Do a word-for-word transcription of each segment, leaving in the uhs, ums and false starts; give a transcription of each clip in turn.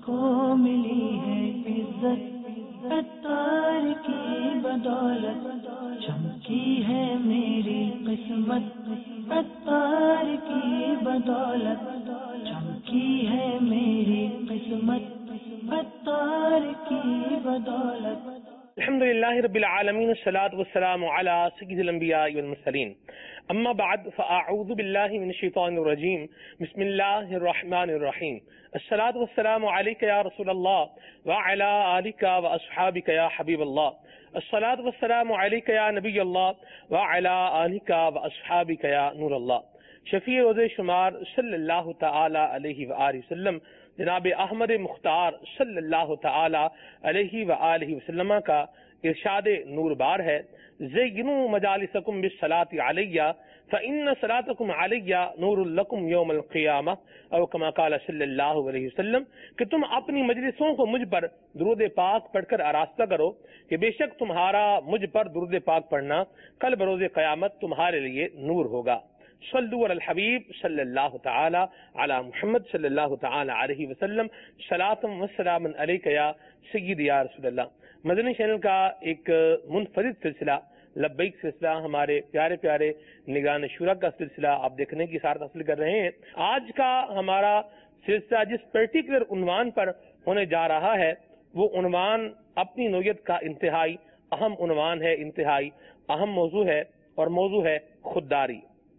کو ملی ہے عزت عطار کی بدولت، چمکی ہے میری قسمت عطار کی بدولت، چمکی ہے میری قسمت عطار کی بدولت۔ الحمدللہ رب العالمین، الصلاۃ والسلام علی سید الانبیاء والمرسلین، اما بعد فاعوذ باللہ من الشیطان الرجیم، بسم اللہ الرحمن الرحیم، الصلاۃ والسلام علیک یا رسول اللہ وعلی آلک واصحابک یا حبیب اللہ، الصلاۃ والسلام علیک یا نبی اللہ وعلی آلک واصحابک یا نور اللہ۔ شفیع روز شمار صلی اللہ تعالی علیہ وآلہ وسلم جناب احمد مختار صلی اللہ تعالی علیہ وآلہ وسلم کا ارشاد نور بار ہے، زینوا مجالسکم بالصلاۃ علیہ فإن صلاتکم علیہ نور لکم یوم القیامہ، او کما قال صلی اللہ علیہ وسلم، کہ تم اپنی مجلسوں کو مجھ پر درود پاک پڑھ کر آراستہ کرو کہ بے شک تمہارا مجھ پر درود پاک پڑھنا کل بروز قیامت تمہارے لیے نور ہوگا۔ صلو علی الحبیب صلی اللہ تعالی علی محمد صلی اللہ تعالی علیہ وسلم، صلاۃ و سلام علیک یا سید یا رسول اللہ۔ مدنی چینل کا ایک منفرد سلسلہ لبیک سلسلہ، ہمارے پیارے پیارے نگران شورا کا سلسلہ آپ دیکھنے کی سعادت حاصل کر رہے ہیں۔ آج کا ہمارا سلسلہ جس پرٹیکولر عنوان پر ہونے جا رہا ہے، وہ عنوان اپنی نوعیت کا انتہائی اہم عنوان ہے، انتہائی اہم موضوع ہے، اور موضوع ہے خودداری۔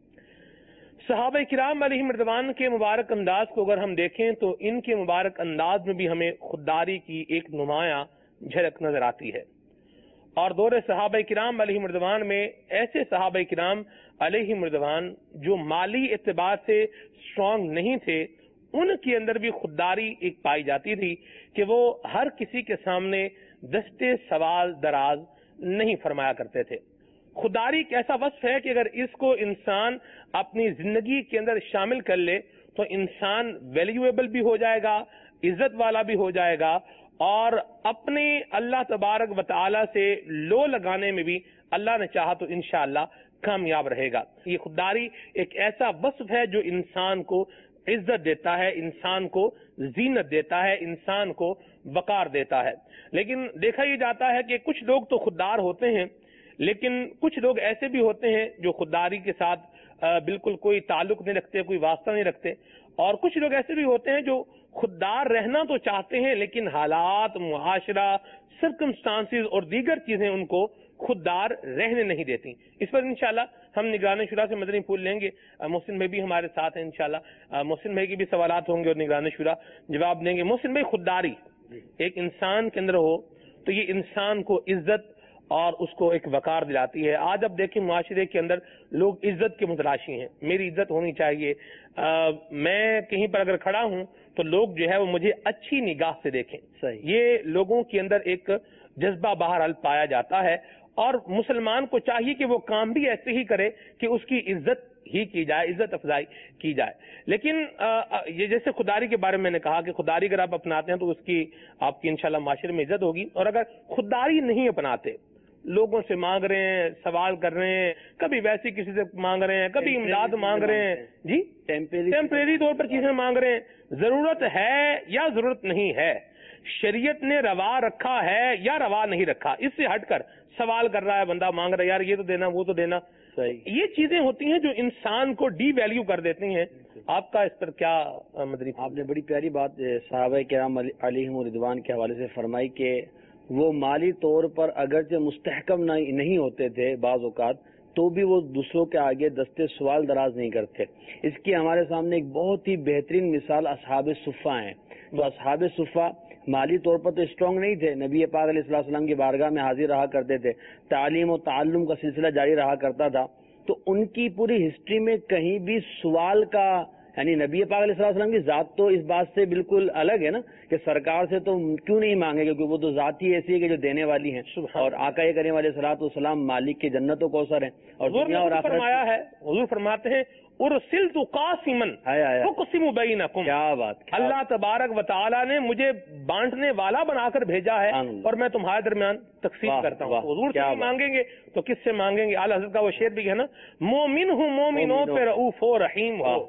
صحابہ کرام علیہم رضوان کے مبارک انداز کو اگر ہم دیکھیں تو ان کے مبارک انداز میں بھی ہمیں خودداری کی ایک نمایاں جھلک نظر آتی ہے، اور دور صحابہ کرام علیہم رضوان میں ایسے صحابہ کرام علیہم رضوان جو مالی اعتبار سے سٹرونگ نہیں تھے، ان کے اندر بھی خودداری ایک پائی جاتی تھی کہ وہ ہر کسی کے سامنے دستے سوال دراز نہیں فرمایا کرتے تھے۔ خودداری ایک ایسا وصف ہے کہ اگر اس کو انسان اپنی زندگی کے اندر شامل کر لے تو انسان ویلیویبل بھی ہو جائے گا، عزت والا بھی ہو جائے گا، اور اپنے اللہ تبارک و تعالی سے لو لگانے میں بھی اللہ نے چاہا تو انشاءاللہ کامیاب رہے گا۔ یہ خودداری ایک ایسا وصف ہے جو انسان کو عزت دیتا ہے، انسان کو زینت دیتا ہے، انسان کو وقار دیتا ہے۔ لیکن دیکھا یہ جاتا ہے کہ کچھ لوگ تو خوددار ہوتے ہیں، لیکن کچھ لوگ ایسے بھی ہوتے ہیں جو خودداری کے ساتھ بالکل کوئی تعلق نہیں رکھتے، کوئی واسطہ نہیں رکھتے، اور کچھ لوگ ایسے بھی ہوتے ہیں جو خوددار رہنا تو چاہتے ہیں لیکن حالات، معاشرہ، سرکمسٹانسز اور دیگر چیزیں ان کو خوددار رہنے نہیں دیتی۔ اس پر انشاءاللہ ہم نگران شورا سے مدنی پھول لیں گے۔ محسن بھائی بھی ہمارے ساتھ ہیں انشاءاللہ، محسن بھائی کے بھی سوالات ہوں گے اور نگران شورا جواب دیں گے۔ محسن بھائی، خودداری ایک انسان کے اندر ہو تو یہ انسان کو عزت اور اس کو ایک وقار دلاتی ہے۔ آج اب دیکھیں معاشرے کے اندر لوگ عزت کے متلاشی ہیں، میری عزت ہونی چاہیے، میں کہیں پر اگر کھڑا ہوں تو لوگ جو ہے وہ مجھے اچھی نگاہ سے دیکھیں۔ صحیح، یہ لوگوں کے اندر ایک جذبہ بہرحال پایا جاتا ہے، اور مسلمان کو چاہیے کہ وہ کام بھی ایسے ہی کرے کہ اس کی عزت ہی کی جائے، عزت افزائی کی جائے۔ لیکن یہ جیسے خودداری کے بارے میں نے کہا کہ خودداری اگر آپ اپناتے ہیں تو اس کی آپ کی انشاءاللہ معاشرے میں عزت ہوگی، اور اگر خودداری نہیں اپناتے، لوگوں سے مانگ رہے ہیں، سوال کر رہے ہیں، کبھی ویسی کسی سے مانگ رہے ہیں، کبھی امداد مانگ رہے ہیں، جی ٹیمپریری طور پر چیزیں مانگ رہے ہیں، ضرورت ہے یا ضرورت نہیں ہے، شریعت نے روا رکھا ہے یا روا نہیں رکھا، اس سے ہٹ کر سوال کر رہا ہے بندہ، مانگ رہا ہے یار یہ تو دینا وہ تو دینا، یہ چیزیں ہوتی ہیں جو انسان کو ڈی ویلیو کر دیتی ہیں۔ آپ کا اس پر کیا مدنی؟ آپ نے بڑی پیاری بات صحابہ کرام علیہم رضوان کے حوالے سے فرمائی کہ وہ مالی طور پر اگرچہ مستحکم نہیں ہوتے تھے بعض اوقات، تو بھی وہ دوسروں کے آگے دستے سوال دراز نہیں کرتے۔ اس کی ہمارے سامنے ایک بہت ہی بہترین مثال اصحاب صفہ ہیں۔ تو اصحاب صفہ مالی طور پر تو اسٹرانگ نہیں تھے، نبی پاک علیہ الصلوۃ والسلام کی بارگاہ میں حاضر رہا کرتے تھے، تعلیم و تعلم کا سلسلہ جاری رہا کرتا تھا، تو ان کی پوری ہسٹری میں کہیں بھی سوال کا، یعنی نبی پاک علیہ الصلوۃ والسلام کی ذات تو اس بات سے بالکل الگ ہے نا کہ سرکار سے تو کیوں نہیں مانگے، کیونکہ وہ تو ذات ہی ایسی ہے کہ جو دینے والی ہیں، اور آقا کریم علیہ الصلوۃ والسلام مالک کی جنت و کوثر ہیں، اور دنیا اور آخرت فرمایا ہے، حضور فرماتے ہیں ارسلت قاسما اقسم بینکم، کیا بات، اللہ تبارک و تعالیٰ نے مجھے بانٹنے والا بنا کر بھیجا ہے اور میں تمہارے درمیان تقسیم کرتا ہوں۔ حضور سے مانگیں گے تو کس سے مانگیں گے؟ اعلیٰ حضرت کا وہ شعر بھی ہے نا، مومن ہوں مومنوں پہ رؤوف و رحیم ہو،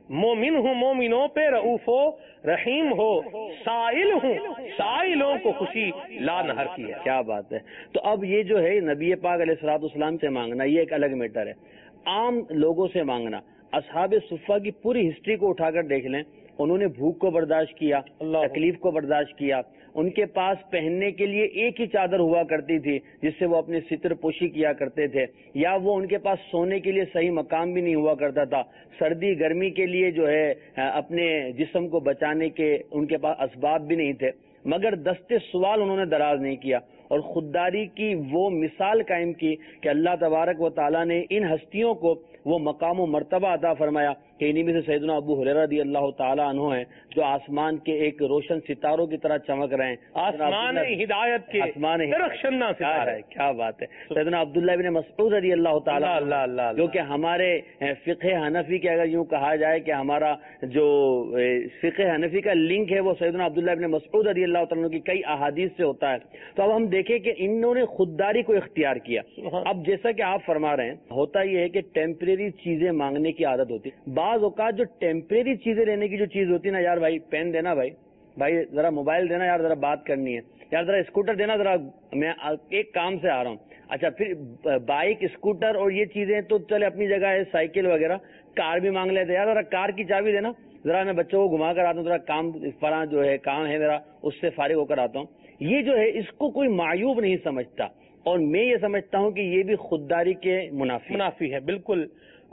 مومن ہوں مومنوں پہ رؤوف و رحیم ہو، سائل ہوں سائلوں کو خوشی لا نہر کی ہے. کیا بات ہے. تو اب یہ جو ہے نبی پاک علیہ الصلوۃ والسلام سے مانگنا یہ ایک الگ میٹر ہے. عام لوگوں سے مانگنا، اصحاب صفہ کی پوری ہسٹری کو اٹھا کر دیکھ لیں، انہوں نے بھوک کو برداشت کیا، تکلیف کو برداشت کیا. ان کے پاس پہننے کے لیے ایک ہی چادر ہوا کرتی تھی جس سے وہ اپنی ستر پوشی کیا کرتے تھے، یا وہ ان کے پاس سونے کے لیے صحیح مقام بھی نہیں ہوا کرتا تھا. سردی گرمی کے لیے جو ہے اپنے جسم کو بچانے کے ان کے پاس اسباب بھی نہیں تھے، مگر دستے سوال انہوں نے دراز نہیں کیا اور خودداری کی وہ مثال قائم کی کہ اللہ تبارک و تعالیٰ نے ان ہستیوں کو وہ مقام و مرتبہ عطا فرمایا کہ انہی میں سے سیدنا ابو ہریرہ رضی اللہ تعالیٰ عنہ ہیں جو آسمان کے ایک روشن ستاروں کی طرح چمک رہے ہیں. آسمان ہدایت کے آسمان درخشندہ ستارے. کیا بات ہے. سیدنا عبداللہ بن مسعود رضی اللہ تعالیٰ عنہ جو کہ ہمارے فقہ حنفی کے اگر یوں کہا جائے کہ ہمارا جو فقہ حنفی کا لنک ہے وہ سیدنا عبداللہ بن مسعود رضی اللہ تعالیٰ عنہ کی کئی احادیث سے ہوتا ہے. تو اب ہم دیکھیں کہ انہوں نے خودداری کو اختیار کیا. اب جیسا کہ آپ فرما رہے ہیں ہوتا یہ ہے کہ ٹیمپریری چیزیں مانگنے کی عادت ہوتی ہے. بعض اوقات جو ٹیمپریری چیزیں لینے کی جو چیز ہوتی ہے نا، یار بھائی پین دینا، بھائی بھائی ذرا موبائل دینا، یار ذرا بات کرنی ہے، یار ذرا اسکوٹر دینا، ذرا میں ایک کام سے آ رہا ہوں. اچھا پھر بائک اسکوٹر اور یہ چیزیں تو چلے اپنی جگہ ہے، سائیکل وغیرہ، کار بھی مانگ لیتے، یار ذرا کار کی چابی دینا، ذرا میں بچوں کو گھما کر آتا ہوں، ذرا کام فلاں جو ہے کام ہے میرا اس سے فارغ ہو کر آتا ہوں. یہ جو ہے اس کو کوئی معیوب نہیں سمجھتا، اور میں یہ سمجھتا ہوں کہ یہ بھی خودداری کے منافی منافی ہے. بالکل.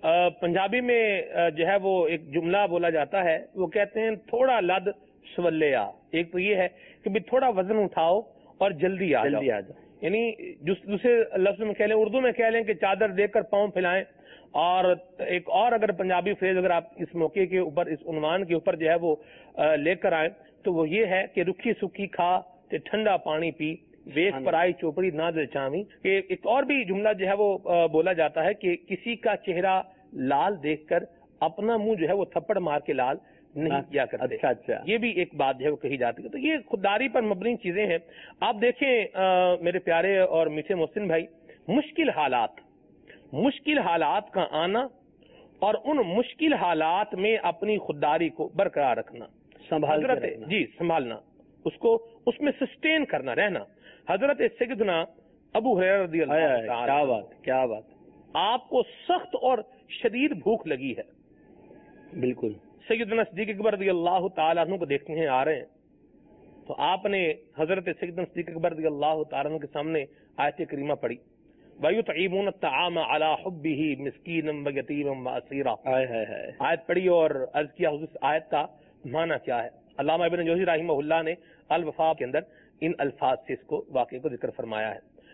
پنجابی میں جو ہے وہ ایک جملہ بولا جاتا ہے، وہ کہتے ہیں تھوڑا لد سولے آ. ایک تو یہ ہے کہ بھی تھوڑا وزن اٹھاؤ اور جلدی آ جلدی آ جاؤ. یعنی دوسرے لفظ میں کہہ لیں، اردو میں کہہ لیں کہ چادر دے کر پاؤں پھیلائیں. اور ایک اور اگر پنجابی فریز اگر آپ اس موقع کے اوپر اس عنوان کے اوپر جو ہے وہ لے کر آئیں تو وہ یہ ہے کہ رکھی سکھی کھا تے ٹھنڈا پانی پی، ویس پر آئی چوپڑی نہ دل چامی. کہ ایک اور بھی جملہ جو ہے وہ بولا جاتا ہے کہ کسی کا چہرہ لال دیکھ کر اپنا منہ جو ہے وہ تھپڑ مار کے لال نہیں کیا کرتے. اچھا اچھا یہ بھی ایک بات جو ہے وہ کہی جاتی ہے. تو یہ خودداری پر مبنی چیزیں ہیں. آپ دیکھیں میرے پیارے اور میٹھے محسن بھائی، مشکل حالات مشکل حالات کا آنا اور ان مشکل حالات میں اپنی خودداری کو برقرار رکھنا، سنبھال حضرت جی سنبھالنا، اس کو اس میں سسٹین کرنا رہنا. حضرت سیدنا ابو ہریرہ رضی اللہ تعالی، کیا بات کیا بات. آپ کو سخت اور شدید بھوک لگی ہے. بالکل. سیدنا صدیق اکبر رضی اللہ تعالیٰ عنہ کو دیکھتے ہیں آ رہے ہیں، تو آپ نے حضرت سیدنا صدیق اکبر رضی اللہ تعالیٰ عنہ کے سامنے آیت کریمہ پڑھی، وَيُطْعِمُونَ الطَّعَامَ عَلَى حُبِّهِ مِسْكِينًا وَيَتِيمًا وَأَسِيرًا. آیت پڑھی اور عرض کیا حضور آیت کا معنی کیا ہے. علامہ ابن جوزی رحمہ اللہ نے الوفا کے اندر ان الفاظ سے اس کو واقعے کو ذکر فرمایا ہے.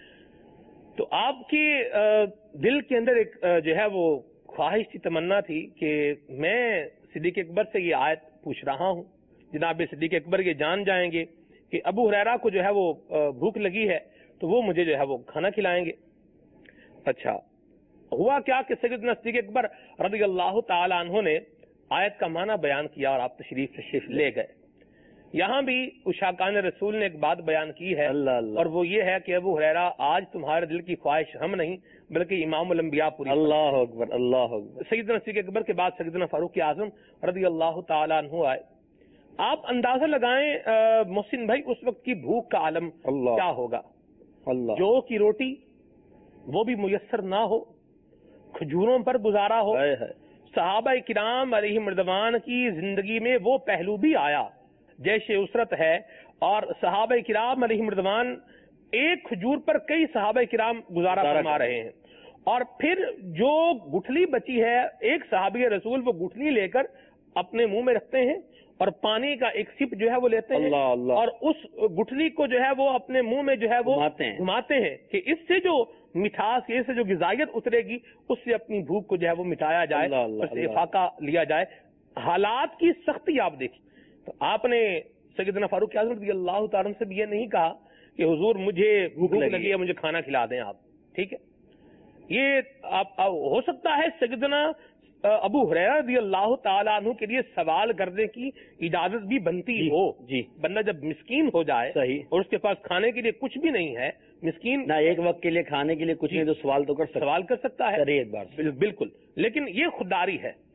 تو آپ کے دل کے اندر ایک جو ہے وہ خواہش تھی، تمنا تھی کہ میں صدیق اکبر سے یہ آیت پوچھ رہا ہوں. جناب صدیق اکبر یہ جان جائیں گے کہ ابو ہریرہ کو جو ہے وہ بھوک لگی ہے تو وہ مجھے جو ہے وہ کھانا کھلائیں گے. اچھا ہوا کیا کہ سیدنا صدیق اکبر رضی اللہ تعالی عنہ نے آیت کا معنی بیان کیا اور آپ تشریف تشریف لے گئے. یہاں بھی اشاقان رسول نے ایک بات بیان کی ہے، اللہ اللہ، اور وہ یہ ہے کہ ابو ہریرہ آج تمہارے دل کی خواہش ہم نہیں بلکہ امام الانبیاء پوری. اللہ اکبر اللہ اکبر. سیدنا صدیق اکبر کے بعد سیدنا فاروق اعظم رضی اللہ تعالیٰ عنہ آئے. آپ اندازہ لگائیں محسن بھائی اس وقت کی بھوک کا عالم کیا ہوگا. اللہ. جو کی روٹی وہ بھی میسر نہ ہو، کھجوروں پر گزارا ہو. صحابہ کرام علیہم رضوان کی زندگی میں وہ پہلو بھی آیا جیسے اسرت ہے، اور صحابہ کرام علیہم رضوان ایک کھجور پر کئی صحابہ کرام گزارا فرما رہے ہیں. اور پھر جو گٹھلی بچی ہے ایک صحابی رسول وہ گٹھلی لے کر اپنے منہ میں رکھتے ہیں اور پانی کا ایک سپ جو ہے وہ لیتے ہیں، اللہ اللہ، اور اس گٹھلی کو جو ہے وہ اپنے منہ میں جو ہے وہ گھماتے ہیں کہ اس سے جو مٹھاس، اس سے جو غذائیت اترے گی اس سے اپنی بھوک کو جو ہے وہ مٹایا جائے، اس سے افاقہ لیا جائے. حالات کی سختی آپ دیکھیں. تو آپ نے سیدنا فاروق اعظم رضی اللہ تعالیٰ سے بھی یہ نہیں کہا کہ حضور مجھے بھوک لگی ہے مجھے کھانا کھلا دیں آپ. ٹھیک ہے، یہ آپ ہو سکتا ہے سیدنا ابو ہریرہ رضی اللہ تعالیٰ عنہ کے لیے سوال کرنے کی اجازت بھی بنتی ہو. جی، بندہ جب مسکین ہو جائے صحیح اور اس کے پاس کھانے کے لیے کچھ بھی نہیں ہے، مسکین نہ ایک وقت کے لیے کھانے کے لیے کچھ نہیں تو سوال تو کر سوال کر سکتا ہے. ایک بار بالکل. لیکن یہ خودداری ہے.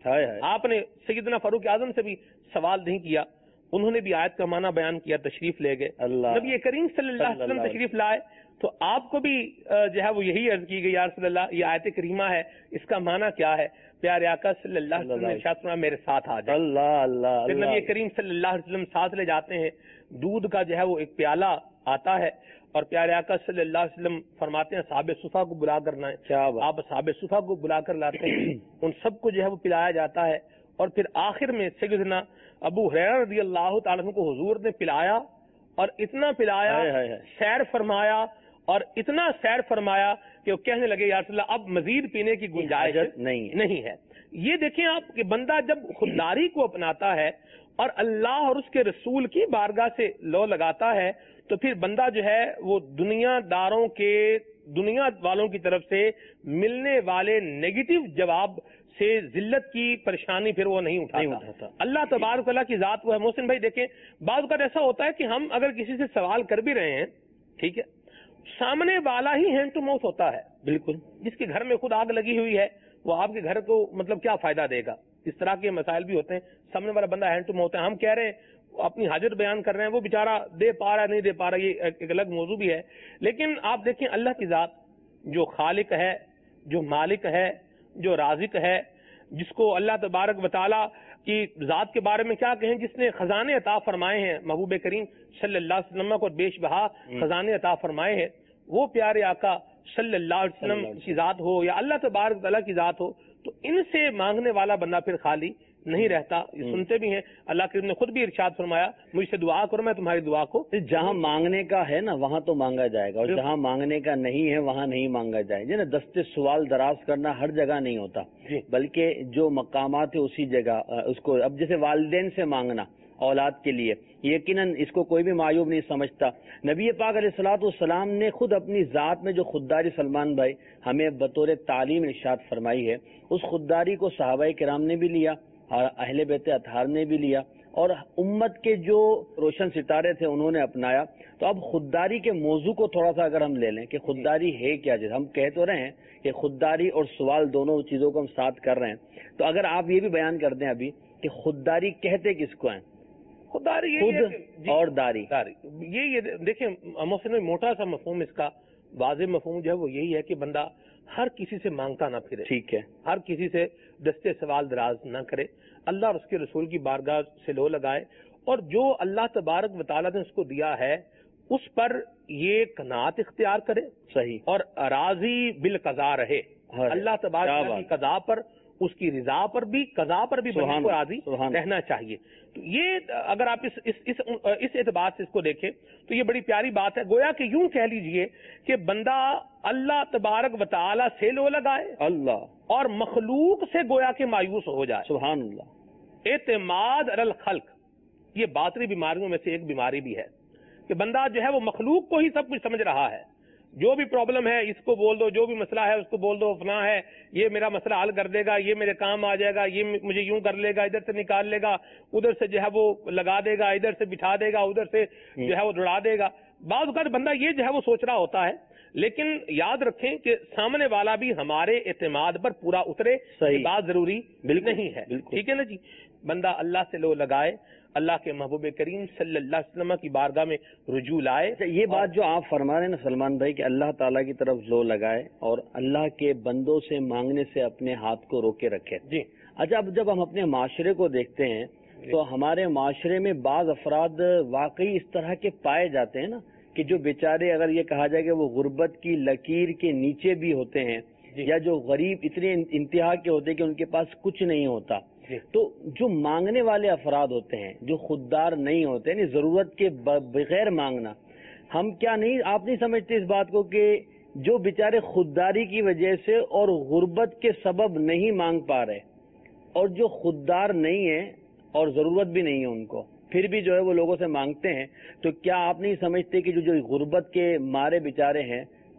ہائے ہائے آپ نے سیدنا فاروق اعظم سے بھی سوال نہیں کیا، انہوں نے بھی آیت کا معنی بیان کیا، تشریف لے گئے۔ اللہ نبی کریم صلی اللہ علیہ وسلم تشریف لائے تو آپ کو بھی جو ہے وہ یہی عرض کی گئی، یا رسول اللہ یہ آیت کریمہ ہے، اس کا معنی کیا ہے؟ پیارے آقا صلی اللہ علیہ وسلم نے ارشاد فرمایا میرے ساتھ آ جائیں۔ اللہ اللہ پھر نبی کریم صلی اللہ علیہ وسلم ساتھ لے جاتے ہیں، دودھ کا جو ہے وہ ایک پیالہ آتا ہے اور پیارے آقا صلی اللہ علیہ وسلم فرماتے ہیں صحابہ صفا کو بلا کر لائیں۔ آپ صحابہ صفا کو بلا کر لاتے ہیں، ان سب کو جو ہے وہ پلایا جاتا ہے، اور پھر آخر میں سیدنا ابو ہریرہ رضی اللہ تعالیٰ عنہ کو حضور نے پلایا، اور اتنا پلایا، سیر فرمایا، اور اتنا سیر فرمایا کہ وہ کہنے لگے یا رسول اللہ اب مزید پینے کی گنجائش نہیں ہے۔ یہ دیکھیں آپ کہ بندہ جب خودداری کو اپناتا ہے اور اللہ اور اس کے رسول کی بارگاہ سے لو لگاتا ہے تو پھر بندہ جو ہے وہ دنیا داروں کے دنیا والوں کی طرف سے ملنے والے نیگیٹو جواب سے ذلت کی پریشانی پھر وہ نہیں اٹھاتا۔ اللہ تبارک تعالیٰ کی ذات وہ ہے۔ محسن بھائی دیکھیں بعض اوقات ایسا ہوتا ہے کہ ہم اگر کسی سے سوال کر بھی رہے ہیں، ٹھیک ہے، سامنے والا ہی ہینڈ ٹو ماؤتھ ہوتا ہے، بالکل، جس کے گھر میں خود آگ لگی ہوئی ہے وہ آپ کے گھر کو مطلب کیا فائدہ دے گا؟ اس طرح کے مسائل بھی ہوتے ہیں، سامنے والا بندہ ہینڈ ٹو ماؤتھ ہے، ہم کہہ رہے ہیں اپنی حاجت بیان کر رہے ہیں، وہ بیچارہ دے پا رہا نہیں دے پا رہا، یہ ایک الگ موضوع بھی ہے۔ لیکن آپ دیکھیں اللہ کی ذات جو خالق ہے، جو مالک ہے، جو رازق ہے، جس کو اللہ تبارک و تعالیٰ کی ذات کے بارے میں کیا کہیں، جس نے خزانے عطا فرمائے ہیں محبوب کریم صلی اللہ علیہ وسلم کو بیش بہا خزانے عطا فرمائے ہیں، وہ پیارے آقا صلی اللہ علیہ وسلم کی ذات ہو یا اللہ تبارک تعالیٰ کی ذات ہو تو ان سے مانگنے والا بندہ پھر خالی نہیں رہتا۔ یہ سنتے بھی ہیں، اللہ کریم نے خود بھی ارشاد فرمایا مجھ سے دعا کرو میں تمہاری دعا کو۔ جہاں مانگنے کا ہے نا وہاں تو مانگا جائے گا، اور جہاں مانگنے کا نہیں ہے وہاں نہیں مانگا جائے گا۔ دستے سوال دراز کرنا ہر جگہ نہیں ہوتا، بلکہ جو مقامات ہے اسی جگہ اس کو، اب جیسے والدین سے مانگنا اولاد کے لیے یقیناً اس کو کوئی بھی معیوب نہیں سمجھتا۔ نبی پاک علیہ الصلوۃ والسلام نے خود اپنی ذات میں جو خودداری سلمان بھائی ہمیں بطور تعلیم ارشاد فرمائی ہے، اس خودداری کو صحابہ کرام نے بھی لیا اور اہل بیت اطہار نے بھی لیا، اور امت کے جو روشن ستارے تھے انہوں نے اپنایا۔ تو اب خودداری کے موضوع کو تھوڑا سا اگر ہم لے لیں کہ خودداری ہے کیا، جیسے ہم کہہ تو رہے ہیں کہ خودداری اور سوال دونوں چیزوں کو ہم ساتھ کر رہے ہیں، تو اگر آپ یہ بھی بیان کر دیں ابھی کہ خودداری کہتے کس کو ہیں؟ خودداری خود اور داری، یہ یہ دیکھیں محسن موٹا سا مفہوم، اس کا واضح مفہوم جو ہے وہ یہی ہے کہ بندہ ہر کسی سے مانگتا نہ پھرے، ٹھیک ہے، ہر کسی سے دستے سوال دراز نہ کرے، اللہ اور اس کے رسول کی بارگاہ سے لو لگائے، اور جو اللہ تبارک و تعالیٰ نے اس کو دیا ہے اس پر یہ قناعت اختیار کرے، صحیح، اور راضی بالقضاء رہے، اللہ تبارک کی قضاء پر، اس کی رضا پر بھی، قضاء پر بھی بندے کو راضی رہنا چاہیے۔ تو یہ اگر آپ اس اس اس, اس اعتبار سے اس کو دیکھیں تو یہ بڑی پیاری بات ہے، گویا کہ یوں کہہ لیجئے کہ بندہ اللہ تبارک و تعالی سے لو لگائے، اللہ، اور مخلوق سے گویا کہ مایوس ہو جائے، سبحان اللہ۔ اعتماد علی الخلق یہ باطنی بیماریوں میں سے ایک بیماری بھی ہے کہ بندہ جو ہے وہ مخلوق کو ہی سب کچھ سمجھ رہا ہے، جو بھی پرابلم ہے اس کو بول دو، جو بھی مسئلہ ہے اس کو بول دو، فلاں ہے یہ میرا مسئلہ حل کر دے گا، یہ میرے کام آ جائے گا، یہ مجھے یوں کر لے گا، ادھر سے نکال لے گا، ادھر سے جو ہے وہ لگا دے گا، ادھر سے بٹھا دے گا، ادھر سے جو ہے وہ جڑا دے گا۔ بعض اوقات بندہ یہ جو ہے وہ سوچ رہا ہوتا ہے، لیکن یاد رکھیں کہ سامنے والا بھی ہمارے اعتماد پر پورا اترے، یہ بات ضروری نہیں ہے، ٹھیک ہے نا جی۔ بندہ اللہ سے لو لگائے، اللہ کے محبوب کریم صلی اللہ علیہ وسلم کی بارگاہ میں رجوع لائے۔ یہ بات جو آپ فرما رہے ہیں نا سلمان بھائی کہ اللہ تعالیٰ کی طرف لو لگائے اور اللہ کے بندوں سے مانگنے سے اپنے ہاتھ کو روکے رکھے، جی اچھا، اب جب ہم اپنے معاشرے کو دیکھتے ہیں تو ہمارے معاشرے میں بعض افراد واقعی اس طرح کے پائے جاتے ہیں نا کہ جو بیچارے، اگر یہ کہا جائے کہ وہ غربت کی لکیر کے نیچے بھی ہوتے ہیں، یا جو غریب اتنے انتہا کے ہوتے ہیں کہ ان کے پاس کچھ نہیں ہوتا، تو جو مانگنے والے افراد ہوتے ہیں، جو خوددار نہیں ہوتے، یعنی ضرورت کے بغیر مانگنا، ہم کیا نہیں آپ نہیں سمجھتے اس بات کو کہ جو بیچارے خودداری کی وجہ سے اور غربت کے سبب نہیں مانگ پا رہے، اور جو خوددار نہیں ہے اور ضرورت بھی نہیں ہے ان کو، پھر بھی جو ہے وہ لوگوں سے مانگتے ہیں، تو کیا آپ نہیں سمجھتے کہ جو جو غربت کے مارے بیچارے ہیں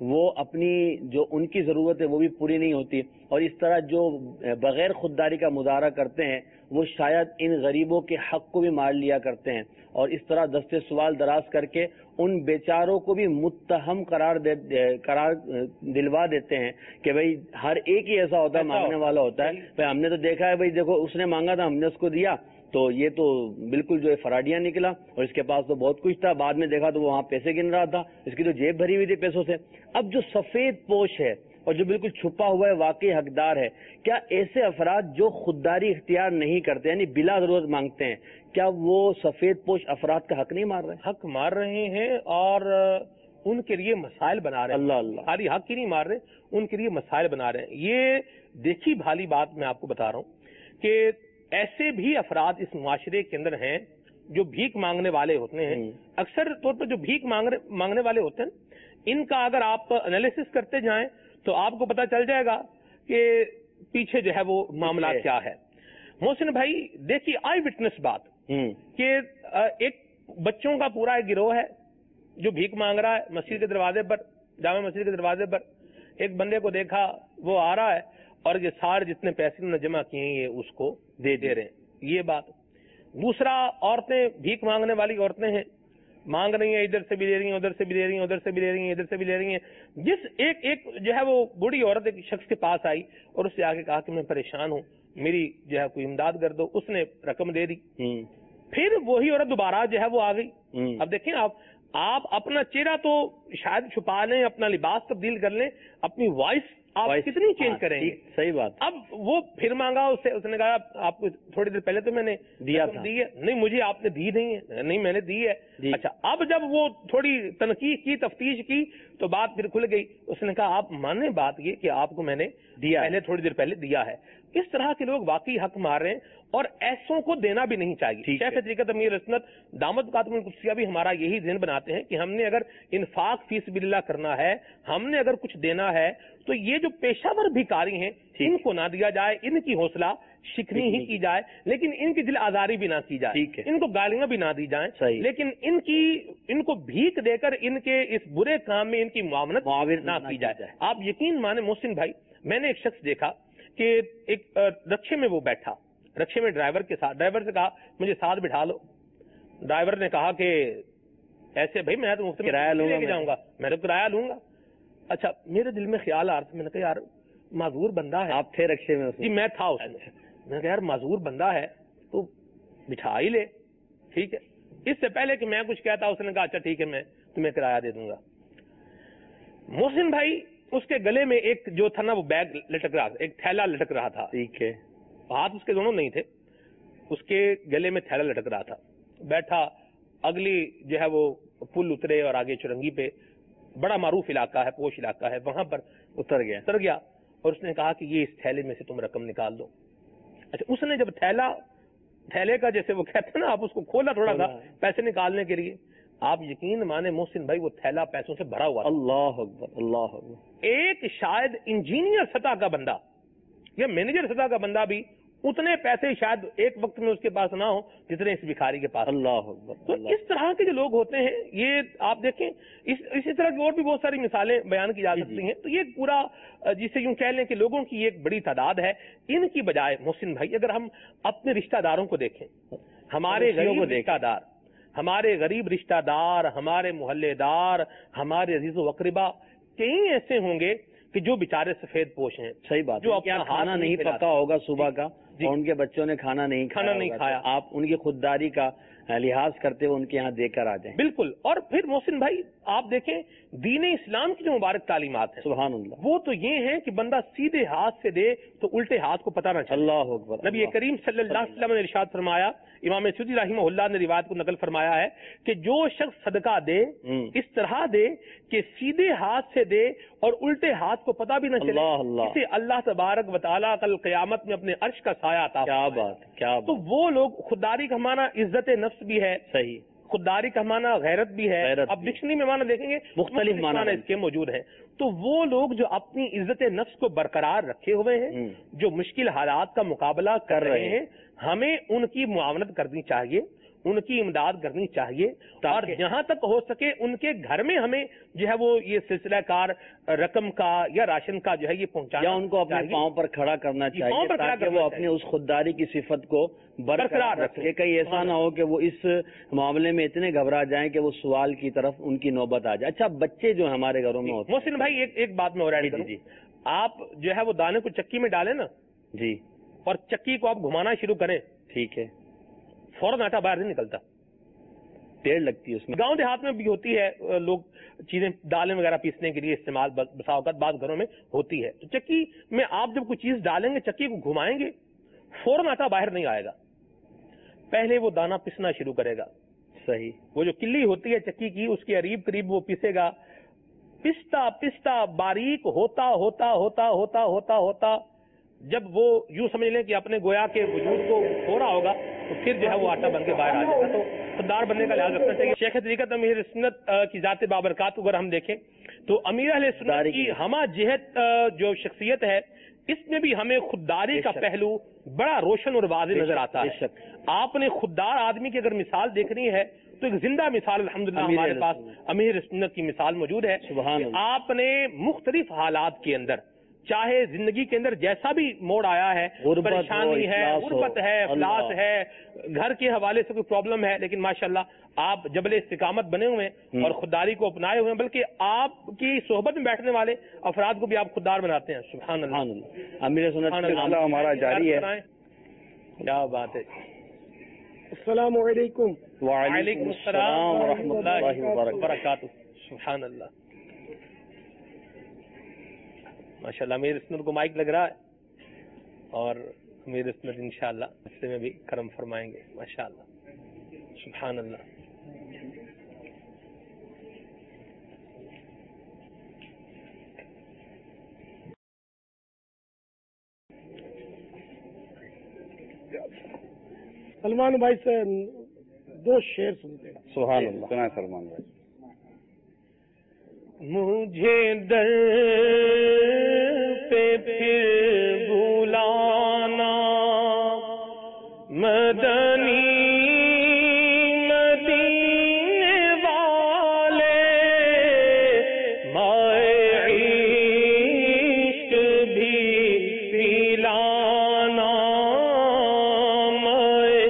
وہ اپنی جو ان کی ضرورت ہے وہ بھی پوری نہیں ہوتی، اور اس طرح جو بغیر خودداری کا مظاہرہ کرتے ہیں وہ شاید ان غریبوں کے حق کو بھی مار لیا کرتے ہیں، اور اس طرح دستے سوال دراز کر کے ان بیچاروں کو بھی متہم قرار دے قرار دلوا دیتے ہیں کہ بھئی ہر ایک ہی ایسا ہوتا ہے، مانگنے والا ہوتا ہے، بھئی ہم نے تو دیکھا ہے، بھئی دیکھو اس نے مانگا تھا ہم نے اس کو دیا، تو یہ تو بالکل جو ہے فراڈیاں نکلا، اور اس کے پاس تو بہت کچھ تھا، بعد میں دیکھا تو وہ وہاں پیسے گن رہا تھا، اس کی تو جیب بھری ہوئی تھی پیسوں سے۔ اب جو سفید پوش ہے اور جو بالکل چھپا ہوا ہے واقعی حقدار ہے، کیا ایسے افراد جو خودداری اختیار نہیں کرتے یعنی بلا ضرورت مانگتے ہیں، کیا وہ سفید پوش افراد کا حق نہیں مار رہے ہیں؟ حق مار رہے ہیں اور ان کے لیے مسائل بنا رہے ہیں۔ اللہ اللہ، خالی حق ہی نہیں مار رہے، ان کے لیے مسائل بنا رہے ہیں۔ یہ دیکھی بھالی بات میں آپ کو بتا رہا ہوں کہ ایسے بھی افراد اس معاشرے کے اندر ہیں جو بھیک مانگنے والے ہوتے ہیں۔ اکثر طور پر جو بھیک مانگنے والے ہوتے ہیں، ان کا اگر آپ انالیسس کرتے جائیں تو آپ کو پتا چل جائے گا کہ پیچھے جو ہے وہ معاملات کیا ہے۔ محسن بھائی دیکھیے، آئی وٹنس بات کہ ایک بچوں کا پورا ایک گروہ ہے جو بھیک مانگ رہا ہے مسجد کے دروازے پر، جامع مسجد کے دروازے پر۔ ایک بندے کو دیکھا وہ آ رہا ہے اور یہ سارے جتنے پیسے انہوں نے جمع کیے ہیں یہ اس کو دے دے رہے ہیں، یہ بات۔ دوسرا، عورتیں بھیک مانگنے والی عورتیں ہیں، مانگ رہی ہیں، ادھر سے بھی لے رہی ہیں، ادھر سے بھی لے رہی ہیں، ادھر سے بھی لے رہی ہیں، ادھر سے بھی لے رہی ہیں۔ جس ایک ایک جو ہے وہ بوڑھی عورت ایک شخص کے پاس آئی اور اس سے آ کے کہا کہ میں پریشان ہوں، میری جو ہے کوئی امداد کر دو، اس نے رقم دے دی۔ پھر وہی عورت دوبارہ جو ہے وہ آ گئی۔ اب دیکھیں آپ آپ اپنا چہرہ تو شاید چھپا لیں، اپنا لباس تبدیل کر لیں، اپنی وائس آپ کتنی چینج کریں گے؟ صحیح بات۔ اب وہ پھر مانگا اس سے، اس نے کہا آپ کو تھوڑی دیر پہلے تو میں نے دیا تھا، دی ہے، نہیں مجھے آپ نے دی نہیں ہے، نہیں میں نے دی ہے۔ اچھا، اب جب وہ تھوڑی تنقیح کی، تفتیش کی تو بات پھر کھل گئی۔ اس نے کہا آپ مانیں بات یہ کہ آپ کو میں نے دیا پہلے تھوڑی دیر پہلے دیا ہے۔ اس طرح کے لوگ واقعی حق مار رہے ہیں اور ایسوں کو دینا بھی نہیں چاہیے۔ شیخ طریقت امیر سنت دامت قاتم القدسیہ بھی ہمارا یہی ذہن بناتے ہیں کہ ہم نے اگر انفاق فی سبیل اللہ کرنا ہے، ہم نے اگر کچھ دینا ہے تو یہ جو پیشہ ور بھکاری ہیں ان کو نہ دیا جائے، ان کی حوصلہ شکنی ہی کی جائے، لیکن ان کی دل آزاری بھی نہ کی جائے، ان کو گالیاں بھی نہ دی جائیں، لیکن ان کی ان کو بھیک دے کر ان کے اس برے کام میں ان کی معاونت نہ کی جائے۔ آپ یقین مانے محسن بھائی، میں نے ایک شخص دیکھا کہ ایک رکشے میں وہ بیٹھا، رکشے میں ڈرائیور کے ساتھ، ڈرائیور سے کہا مجھے ساتھ بٹھا لو۔ ڈرائیور نے کہا کہ ایسے بھائی میں تو مفت میں کرایہ لے کے جاؤں گا، میں تو کرایہ لوں گا۔ اچھا، میرے دل میں خیال آ رہا تھا، میں نے کہا یار معذور بندہ ہے۔ آپ تھے رکشے میں؟ جی میں تھا اس میں۔ میں نے کہا یار معذور بندہ ہے تو بٹھا ہی لے، ٹھیک ہے۔ اس سے پہلے کہ میں کچھ کہتا اس نے کہا اچھا ٹھیک ہے میں تمہیں کرایہ دے دوں گا۔ محسن بھائی اس کے گلے میں ایک جو تھا نا وہ بیگ لٹک رہا تھا، ایک تھیلا لٹک رہا تھا، ٹھیک ہے، ہاتھ اس کے دونوں نہیں تھے، اس کے گلے میں تھیلا لٹک رہا تھا۔ بیٹھا، اگلی جو ہے وہ پل اترے اور آگے چرنگی پہ بڑا معروف علاقہ ہے، پوش علاقہ ہے، وہاں پر اتر گیا اتر گیا اور اس نے کہا کہ یہ اس تھیلے میں سے تم رقم نکال دو۔ اچھا، اس نے جب تھیلا تھیلے کا جیسے وہ کہتے ہیں نا، آپ اس کو کھولا تھوڑا سا پیسے نکالنے کے لیے، آپ یقین مانے محسن بھائی وہ تھیلا پیسوں سے بھرا ہوا۔ اللہ اکبر، اللہ اکبر۔ ایک شاید انجینئر سطح کا بندہ یا مینیجر سطح کا بندہ بھی اتنے پیسے شاید ایک وقت میں اس کے پاس نہ ہو جتنے اس بھکاری کے پاس۔ اللہ اکبر۔ تو اس طرح کے جو لوگ ہوتے ہیں یہ آپ دیکھیں، اس اسی طرح کی اور بھی بہت ساری مثالیں بیان کی جا سکتی ہیں۔ تو یہ پورا جسے یوں کہہ لیں کہ لوگوں کی ایک بڑی تعداد ہے۔ ان کی بجائے محسن بھائی اگر ہم اپنے رشتہ داروں کو دیکھیں، ہمارے غریب رشتہ دار، ہمارے غریب رشتہ دار، ہمارے محلے دار، ہمارے عزیز و اقربا کئی ایسے ہوں گے کہ جو بیچارے سفید پوش ہیں، صحیح بات، جو اپنا کھانا نہیں پکا ہوگا صبح کا اور ان کے بچوں نے کھانا نہیں کھانا نہیں کھایا، آپ ان کی خودداری کا لحاظ کرتے ہوئے ان کے یہاں دے کر آ جائیں۔ بالکل۔ اور پھر محسن بھائی آپ دیکھیں دین اسلام کی جو مبارک تعلیمات ہیں، سبحان اللہ، وہ تو یہ ہیں کہ بندہ سیدھے ہاتھ سے دے تو الٹے ہاتھ کو پتہ نہ چلے۔ اللہ اکبر۔ نبی کریم صلی اللہ علیہ وسلم نے ارشاد فرمایا، امام سیوطی رحمہ اللہ نے روایت کو نقل فرمایا ہے کہ جو شخص صدقہ دے اس طرح دے کہ سیدھے ہاتھ سے دے اور الٹے ہاتھ کو پتہ بھی نہ چلے، اسے اللہ تبارک و تعالیٰ کل قیامت میں اپنے عرش کا سایہ عطا کیا بات، کیا بات۔ تو وہ لوگ، خودداری کا معنی عزت نفس بھی ہے، صحیح، خودداری کا معنی غیرت بھی ہے، اب ڈکشنری میں معنی دیکھیں گے مختلف معنی اس کے موجود ہیں۔ تو وہ لوگ جو اپنی عزت نفس کو برقرار رکھے ہوئے ہیں، جو مشکل حالات کا مقابلہ کر رہے ہیں، ہمیں ان کی معاونت کرنی چاہیے، ان کی امداد کرنی چاہیے، اور جہاں تک ہو سکے ان کے گھر میں ہمیں جو ہے وہ یہ سلسلہ کار رقم کا یا راشن کا جو ہے یہ پہنچانا، یا ان کو اپنے پاؤں پر کھڑا کرنا چاہیے تاکہ وہ اپنی اس خودداری کی صفت کو برقرار رکھے. کہیں ایسا نہ ہو کہ وہ اس معاملے میں اتنے گھبرا جائیں کہ وہ سوال کی طرف ان کی نوبت آ جائے. اچھا، بچے جو ہمارے گھروں میں ہوتے ہیں. محسن بھائی ایک ایک بات میں اور ایڈ کروں. جی آپ جو ہے وہ دانے کو چکی میں ڈالیں نا جی، اور چکی کو آپ گھمانا شروع کریں، ٹھیک ہے، فوراً آٹا باہر نہیں نکلتا، دیر لگتی ہے اس میں. گاؤں دیہات میں بھی ہوتی ہے، لوگ چیزیں دالیں وغیرہ پیسنے کے لیے استعمال بسا اوقات بعض گھروں میں ہوتی ہے. تو چکی میں آپ جب کوئی چیز ڈالیں گے، چکی کو گھمائیں گے، فوراً آٹا باہر نہیں آئے گا، پہلے وہ دانا پسنا شروع کرے گا. صحیح. وہ جو کلی ہوتی ہے چکی کی، اس کے قریب قریب وہ پیسے گا، پستا پستا باریک ہوتا ہوتا ہوتا ہوتا ہوتا ہوتا جب وہ یوں سمجھ لیں کہ اپنے گویا کے وجود کو کھو رہا ہوگا، تو پھر جو ہے وہ آٹا بن کے باہر آ جائے گا. تو خوددار بننے کا لحاظ رکھنا چاہیے. شیخ طریقت امیر سنت کی ذات بابرکات اگر ہم دیکھیں تو امیر اہل سنت کی ہمہ جہت جو شخصیت ہے، اس میں بھی ہمیں خودداری کا پہلو بڑا روشن اور واضح نظر آتا ہے. آپ نے خوددار آدمی کی اگر مثال دیکھنی ہے تو ایک زندہ مثال الحمدللہ ہمارے پاس امیر سنت کی مثال موجود ہے. آپ نے مختلف حالات کے اندر، چاہے زندگی کے اندر جیسا بھی موڑ آیا ہے، پریشانی ہے، غربت ہے، افلاس ہے، گھر کے حوالے سے کوئی پرابلم ہے، لیکن ماشاءاللہ آپ جبل استقامت بنے ہوئے ہیں اور خودداری کو اپنائے ہوئے ہیں، بلکہ آپ کی صحبت میں بیٹھنے والے افراد کو بھی آپ خوددار بناتے ہیں. سبحان اللہ. امیر سنت کا ہمارا جاری ہے. کیا بات ہے. السلام علیکم. وعلیکم السلام ورحمۃ اللہ وبرکاتہ. سبحان اللہ. ماشاء اللہ امیر اسنت کو مائک لگ رہا ہے، اور امیر اسنت انشاءاللہ ہفتے میں بھی کرم فرمائیں گے. ماشاء اللہ. سبحان اللہ. سلمان بھائی سے دو شعر سنتے ہیں. سبحان اللہ. سنا سلمان بھائی. مجھے در پہ پھر بلانا مدنی مدینے والے، مائے عشق بھی پلانا، مائے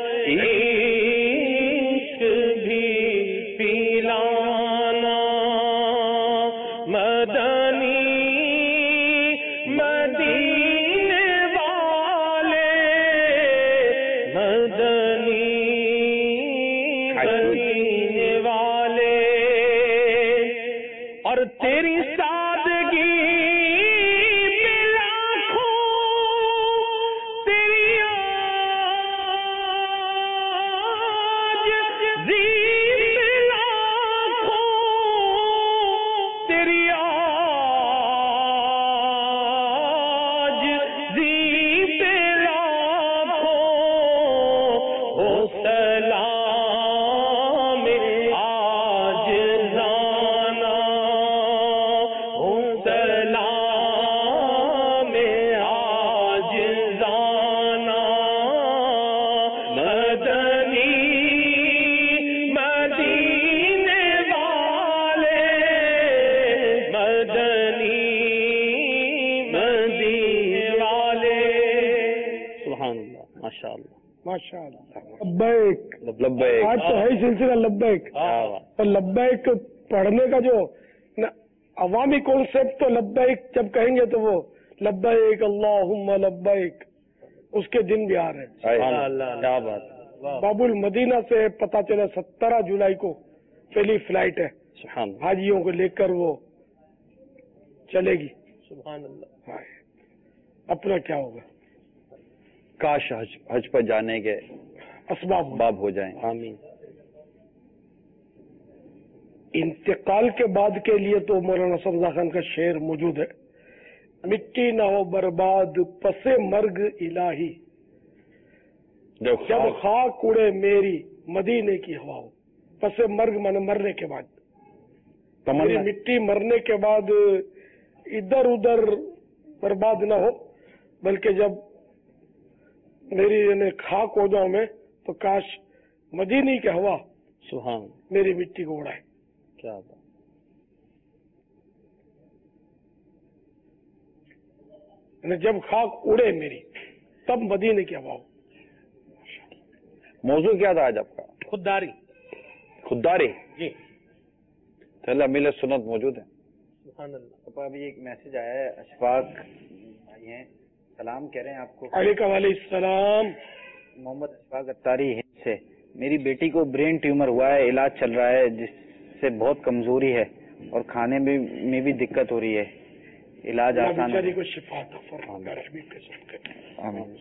عشق بھی پلانا، مدنی مدینے والے، مدنی مدینے والے. اور تیری سادگی پہ لاکھوں تیری عاجزی پہ لاکھوں تیری عاجزی پہ لاکھوں ہو سلام عاجزانہ، ہو سلام عاجزانہ، مدنی مدینے والے، مدنی مدینے والے. سبحان اللہ. ماشاء اللہ. ماشاء اللہ. لبیک. لبیک. آج تو ہے ہی سلسلہ لبیک. اور لبیک پڑھنے کا جو عوامی کانسیپٹ، تو لبیک جب کہیں گے تو وہ لبیک اللہم لبیک، اس کے دن بھی آ رہے ہیں. سبحان اللہ. کیا بات. باب المدینہ سے پتہ چلا سترہ جولائی کو پہلی فلائٹ ہے سبحان اللہ. حاجیوں کو لے کر، وہ چلے گی. سبحان اللہ. اپنا کیا ہوگا. کاش حج حج پر جانے کے اسباب باب ہو جائیں. آمین. انتقال کے بعد کے لیے تو مولانا سمزا خان کا شعر موجود ہے. مٹی نہ ہو برباد پس مرگ الہی، جب خاک اڑے میری مدینے کی ہوا ہو. پس مرگ من مرنے کے بعد، میری مٹی مرنے کے بعد ادھر ادھر برباد نہ ہو، بلکہ جب میری یعنی خاک ہو جاؤں میں، تو کاش मदीने की हवा सुभान मेरी मिट्टी को उड़ाए। क्या बात। जब खाक उड़े मेरी तब मदीने की हवा हो। मौजू क्या था आज आपका? खुददारी। खुददारी जी। चलो अमीर सुन्नत मौजूद है। सुभान अल्लाह। पापा अभी एक मैसेज आया है, अशफाक भाई हैं, सलाम कह रहे हैं आपको। अलैकुम। मोहम्मद अशफाक अत्तारी हिंद से। मेरी बेटी को ब्रेन ट्यूमर हुआ है, इलाज चल रहा है जिससे बहुत कमजोरी है और खाने में में भी दिक्कत हो रही है। इलाज आसान है। को शिफा अता फरमाए। आमीन।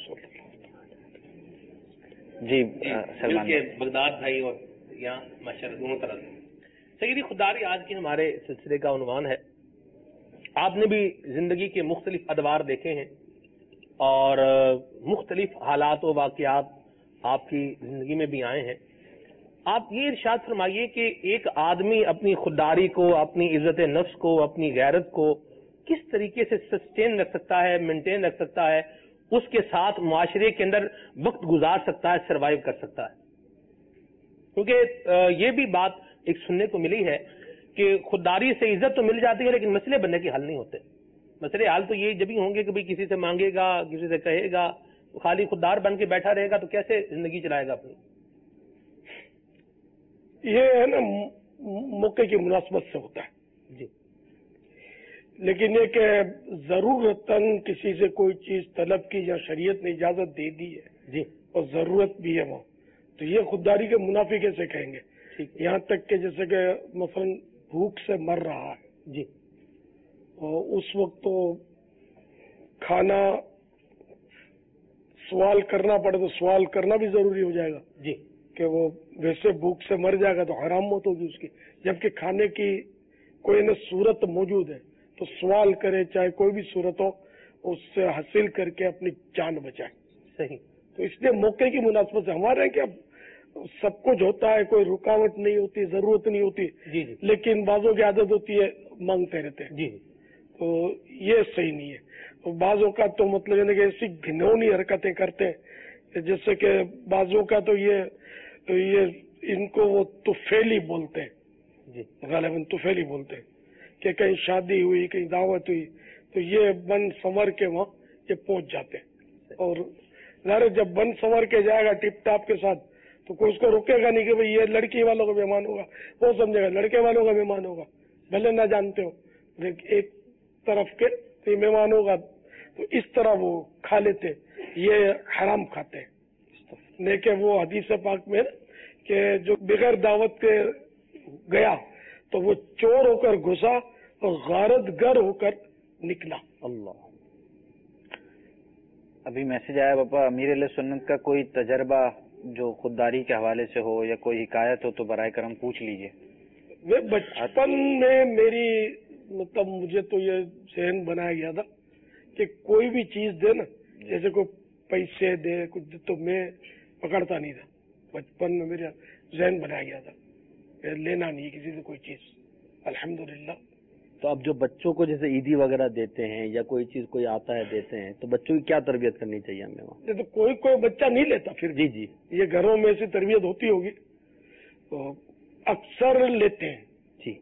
जी सलमान के बगदाद भाई और यहाँ माशाअल्लाह दोनों तरफ सईदी खुददारी आज के हमारे सिलसिले का उन्वान है। आपने भी जिंदगी के मुख्तलिफ अदवार देखे हैं और मुख्तलिफ हालात व वाक़यात आपकी जिंदगी में भी आए हैं। आप ये इरशाद फरमाइए कि एक आदमी अपनी खुददारी को, अपनी इज्जत नफ्स को, अपनी गैरत को किस तरीके से सस्टेन रख सकता है, मेंटेन रख सकता है, उसके साथ मुआशरे के अंदर वक्त गुजार सकता है, सरवाइव कर सकता है। क्योंकि ये भी बात एक सुनने को मिली है कि खुददारी से इज्जत तो मिल जाती है लेकिन मसले बनने के हल नहीं होते। मसले हाल तो ये जब ही होंगे कि भाई किसी से मांगेगा, किसी से कहेगा, तो खाली खुददार बन के बैठा रहेगा तो कैसे जिंदगी चलाएगा अपनी। ये है ना मौके की मुनासबत से होता है जी। लेकिन ये कि जरूरतन किसी से कोई चीज तलब की या शरीयत ने इजाजत दे दी है जी और जरूरत भी है वो, तो ये खुददारी के मुनाफी कैसे कहेंगे। यहाँ तक कि जैसे कि मसलन भूख से मर रहा है जी, और उस वक्त तो खाना सवाल करना पड़े तो सवाल करना भी जरूरी हो जाएगा जी कि वो वैसे भूख से मर जाएगा तो हराम मौत होगी उसकी, जबकि खाने की कोई न सूरत मौजूद है तो सवाल करे, चाहे कोई भी सूरत हो, उससे हासिल करके अपनी जान बचाए। सही। तो इसलिए मौके की मुनासबत से हमारे क्या सब कुछ होता है, कोई रुकावट नहीं होती, जरूरत नहीं होती जी जी, लेकिन बाजों की आदत होती है मांगते रहते हैं जी। तो ये सही नहीं है। तो बाजों का तो मतलब है कि ऐसी घिनौनी हरकतें करते हैं जैसे कि बाजों का तो ये तो ये इनको वो तुफेली बोलते हैं जी, गालिबन तुफेली बोलते हैं कि कहीं शादी हुई, कहीं दावत हुई तो ये बन संवर के वहाँ ये पहुंच जाते हैं। और ज़ाहिर जब बन संवर के जाएगा टिप टाप के साथ तो कोई उसको रोकेगा नहीं कि भाई ये लड़की वालों का मेहमान होगा, वो समझेगा लड़के वालों का मेहमान होगा, भले ना जानते हो एक तरफ के तो ये मेहमान होगा, तो इस तरह वो खा लेते, ये हराम खाते हैं। लेकिन वो हदीस पाक में कि जो बगैर दावत के गया तो वो चोर होकर घुसा और गारतगर होकर निकला। अल्लाह। अभी मैसेज आया पापा, अमीर अहले सुन्नत का कोई तजर्बा जो खुददारी के हवाले से हो या कोई हिकायत हो तो बराए करम पूछ लीजिए। मैं बचपन में मेरी मतलब मुझे तो ये जहन बनाया गया था कि कोई भी चीज दे ना, जैसे कोई पैसे दे कुछ दे तो मैं पकड़ता नहीं था। बचपन में मेरा जहन बनाया गया था लेना नहीं किसी से कोई चीज, अल्हम्दुलिल्लाह। तो अब जो बच्चों को जैसे ईदी वगैरह देते हैं या कोई चीज कोई आता है देते हैं तो बच्चों की क्या तरबियत करनी चाहिए हमें वहाँ? तो कोई कोई बच्चा नहीं लेता फिर जी जी, ये घरों में ऐसी तरबियत होती होगी तो अक्सर लेते हैं जी।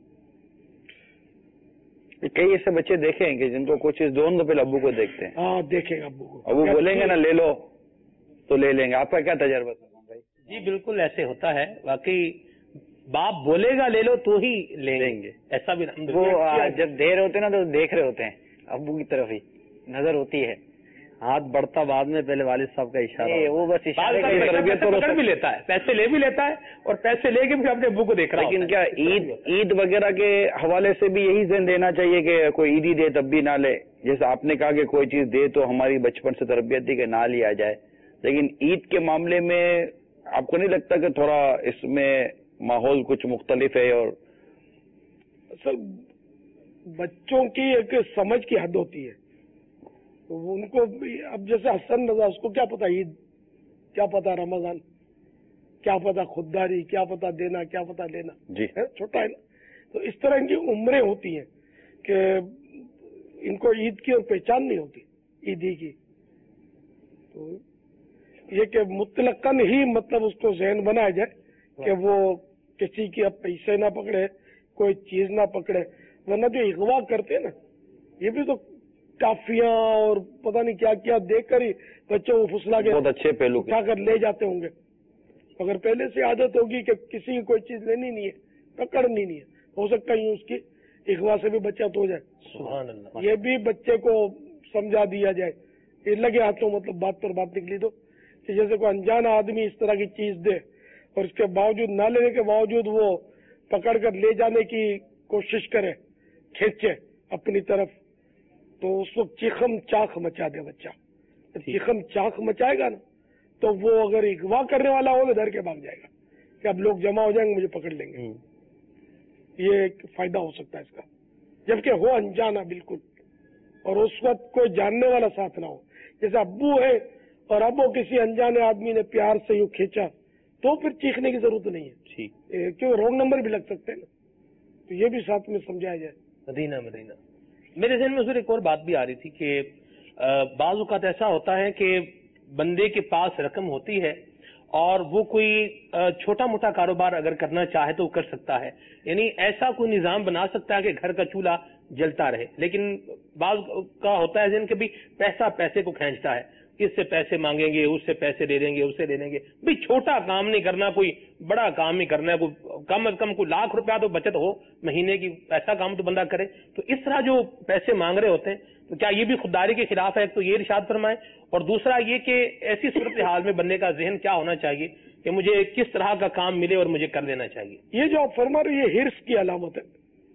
कई ऐसे बच्चे देखे हैं कि जिनको कोई चीज दो तो पहले अब्बू को देखते हैं। हाँ देखेंगे अब्बू को, अब वो बोलेंगे ना ले लो तो ले लेंगे। आपका क्या तजर्बा भाई? जी बिल्कुल ऐसे होता है वाकई, बाप बोलेगा ले लो तो ही लेंगे, ऐसा भी वो जब दे रहे होते हैं ना तो देख रहे होते हैं अब्बू की तरफ ही नजर होती है, हाथ बढ़ता बाद में पहले वालिद साहब का इशारा। वो बस इशारे पैसे पकड़ भी लेता है, पैसे ले भी लेता है और पैसे लेके भी अपने अब्बू को देख रहा है। लेकिन क्या ईद ईद वगैरह के हवाले से भी यही जहन देना चाहिए कि कोई ईदी दे तब भी ना ले? जैसे आपने कहा कि कोई चीज दे तो हमारी बचपन से तरबियत थी कि ना लिया जाए, लेकिन ईद के मामले में आपको नहीं लगता कि थोड़ा इसमें माहौल कुछ मुख्तलिफ है? और असल बच्चों की एक समझ की हद होती है, तो उनको अब जैसे हसन रजा उसको क्या पता ईद, क्या पता रमजान, क्या पता खुददारी, क्या पता देना, क्या पता लेना, जी है छोटा है ना। तो इस तरह इनकी उम्रें होती हैं कि इनको ईद की और पहचान नहीं होती ईदी की। तो ये कि मुतलकन ही मतलब उसको जहन बनाया जाए کہ وہ کسی کی اب پیسے نہ پکڑے, کوئی چیز نہ پکڑے, ورنہ جو اغوا کرتے ہیں نا یہ بھی تو ٹافیاں اور پتہ نہیں کیا کیا دیکھ کر ہی بچوں کو پھسلا کے بہت اچھے پہلو اٹھا کر لے جاتے ہوں گے. اگر پہلے سے عادت ہوگی کہ کسی کی کوئی چیز لینی نہیں ہے, پکڑنی نہیں ہے, ہو سکتا ہے اس کی اغوا سے بھی بچت ہو جائے. سبحان اللہ. یہ بھی بچے کو سمجھا دیا جائے, یہ لگے ہاتھوں مطلب بات پر بات نکلی تو کہ جیسے کوئی انجان آدمی اس طرح کی چیز دے اور اس کے باوجود نہ لینے کے باوجود وہ پکڑ کر لے جانے کی کوشش کرے, کھینچے اپنی طرف, تو اس وقت چیخم چاخ مچا دے بچہ. چیخم چاخ مچائے گا نا تو وہ اگر اغوا کرنے والا ہوگا ڈر کے بھاگ جائے گا کہ اب لوگ جمع ہو جائیں گے, مجھے پکڑ لیں گے. یہ ایک فائدہ ہو سکتا ہے اس کا, جبکہ ہو انجانا بالکل, اور اس وقت کوئی جاننے والا ساتھ نہ ہو. جیسے ابو ہے اور اب وہ کسی انجانے آدمی نے پیار سے یوں کھینچا تو پھر چیخنے کی ضرورت نہیں ہے, کیوں رونگ نمبر بھی لگ سکتے ہیں نا, تو یہ بھی ساتھ میں سمجھایا جائے. مدینہ مدینہ. میرے ذہن میں حضور ایک اور بات بھی آ رہی تھی کہ بعض اوقات ایسا ہوتا ہے کہ بندے کے پاس رقم ہوتی ہے اور وہ کوئی چھوٹا موٹا کاروبار اگر کرنا چاہے تو وہ کر سکتا ہے, یعنی ایسا کوئی نظام بنا سکتا ہے کہ گھر کا چولہا جلتا رہے. لیکن بعض کا ہوتا ہے ذہن کہ بھی پیسہ پیسے کو کھینچتا ہے, اس سے پیسے مانگیں گے, اس سے پیسے دے دیں گے, اس سے دے دیں گے. بھی چھوٹا کام نہیں کرنا, کوئی بڑا کام ہی کرنا ہے, کوئی کم از کم کوئی لاکھ روپیہ تو بچت ہو مہینے کی, ایسا کام تو بندہ کرے. تو اس طرح جو پیسے مانگ رہے ہوتے ہیں تو کیا یہ بھی خودداری کے خلاف ہے؟ ایک تو یہ ارشاد فرمائیں, اور دوسرا یہ کہ ایسی صورتحال میں بندے کا ذہن کیا ہونا چاہیے کہ مجھے کس طرح کا کام ملے اور مجھے کر لینا چاہیے. یہ جو آپ فرما رہے یہ ہرس کی علامت ہے,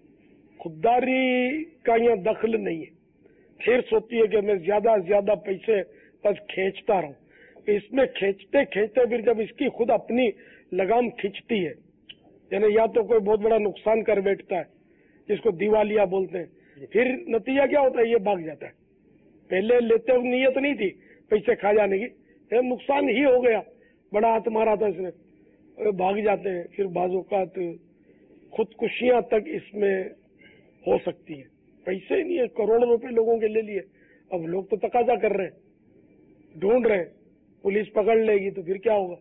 خودداری کا یہاں دخل نہیں ہے. ہرس ہوتی ہے کہ میں زیادہ زیادہ پیسے بس کھینچتا رہوں. اس میں کھینچتے کھینچتے پھر جب اس کی خود اپنی لگام کھینچتی ہے, یعنی یا تو کوئی بہت بڑا نقصان کر بیٹھتا ہے جس کو دیوالیہ بولتے ہیں, پھر نتیجہ کیا ہوتا ہے, یہ بھاگ جاتا ہے. پہلے لیتے ہوئے نیت نہیں تھی پیسے کھا جانے کی, نقصان ہی ہو گیا, بڑا ہاتھ مارا تھا اس نے, بھاگ جاتے ہیں. پھر بعض اوقات خودکشیاں تک اس میں ہو سکتی ہیں. پیسے نہیں ہے, کروڑوں روپے لوگوں کے لے لیے, اب لوگ تو تقاضا کر رہے ہیں, ڈھونڈ رہے ہیں, پولیس پکڑ لے گی تو پھر کیا ہوگا,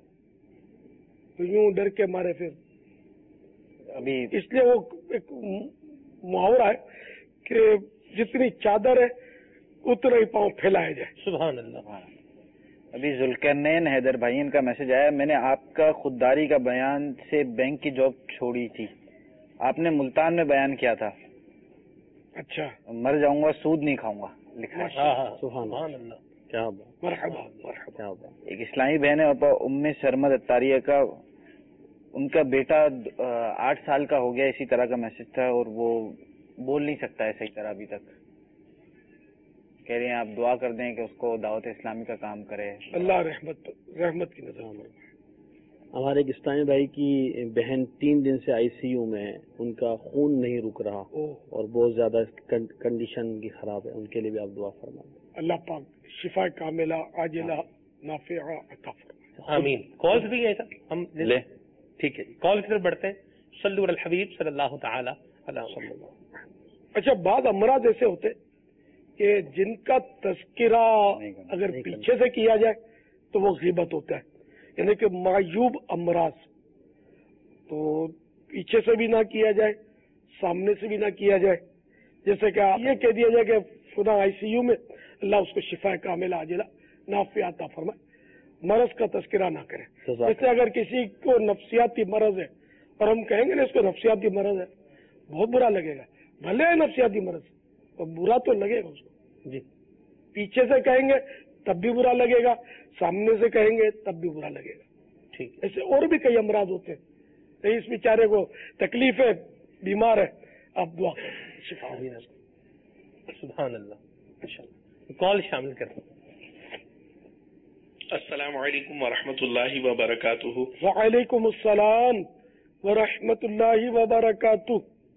تو یوں ڈر کے مارے. پھر ابھی اس لیے وہ ایک محاورہ ہے کہ جتنی چادر ہے اتنا ہی پاؤں پھیلایا جائے. سبحان اللہ. ابھی ذوالقرنین حیدر بھائی ان کا میسج آیا, میں نے آپ کا خودداری کا بیان سے بینک کی جاب چھوڑی تھی, آپ نے ملتان میں بیان کیا تھا. اچھا, مر جاؤں گا سود نہیں کھاؤں گا, لکھا ہے. سبحان اللہ. کیا مرحبا مرحبا. ایک اسلامی بہن ہے ام سرمد اتاریہ کا, ان کا بیٹا آٹھ سال کا ہو گیا, اسی طرح کا میسج تھا, اور وہ بول نہیں سکتا ہے صحیح طرح ابھی تک. کہہ رہے ہیں آپ دعا کر دیں کہ اس کو دعوت اسلامی کا کام کرے. اللہ رحمت رحمت کی نظر. ہمارے ایک اسلامی بھائی کی بہن تین دن سے آئی سی یو میں, ان کا خون نہیں رک رہا اور بہت زیادہ کنڈیشن کی خراب ہے, ان کے لیے بھی آپ دعا فرمائیں. اللہ پاک شفا کاملہ عاجلہ نافعہ عطا فرمائے. آمین. کالز بھی ہے سر, ہم لے, ٹھیک ہے, کال کی طرف بڑھتے ہیں. صلو علی الحبیب صلی اللہ تعالی علیہ وسلم. اچھا, بعض امراض ایسے ہوتے کہ جن کا تذکرہ اگر پیچھے سے کیا جائے تو وہ غیبت ہوتا ہے, یعنی کہ معیوب امراض, تو پیچھے سے بھی نہ کیا جائے, سامنے سے بھی نہ کیا جائے. جیسے کہ یہ کہہ دیا جائے کہ خدا آئی سی یو میں, اللہ اس کو شفا کاملہ عاجلہ نافعہ عطا فرمائے, مرض کا تذکرہ نہ کرے. جیسے اگر کسی کو نفسیاتی مرض ہے اور ہم کہیں گے نا اس کو نفسیاتی مرض ہے, بہت برا لگے گا. بھلے ہے نفسیاتی مرض, تو برا تو لگے گا اس کو. جی, پیچھے سے کہیں گے تب بھی برا لگے گا, سامنے سے کہیں گے تب بھی برا لگے گا. ٹھیک, ایسے اور بھی کئی امراض ہوتے ہیں. اس بیچارے کو تکلیف ہے, بیمار ہے, آپ دعا کریں شفا. سبحان اللہ. کال شامل کریں. السلام علیکم ورحمۃ اللہ وبرکاتہ. وعلیکم السلام ورحمۃ اللہ وبرکاتہ.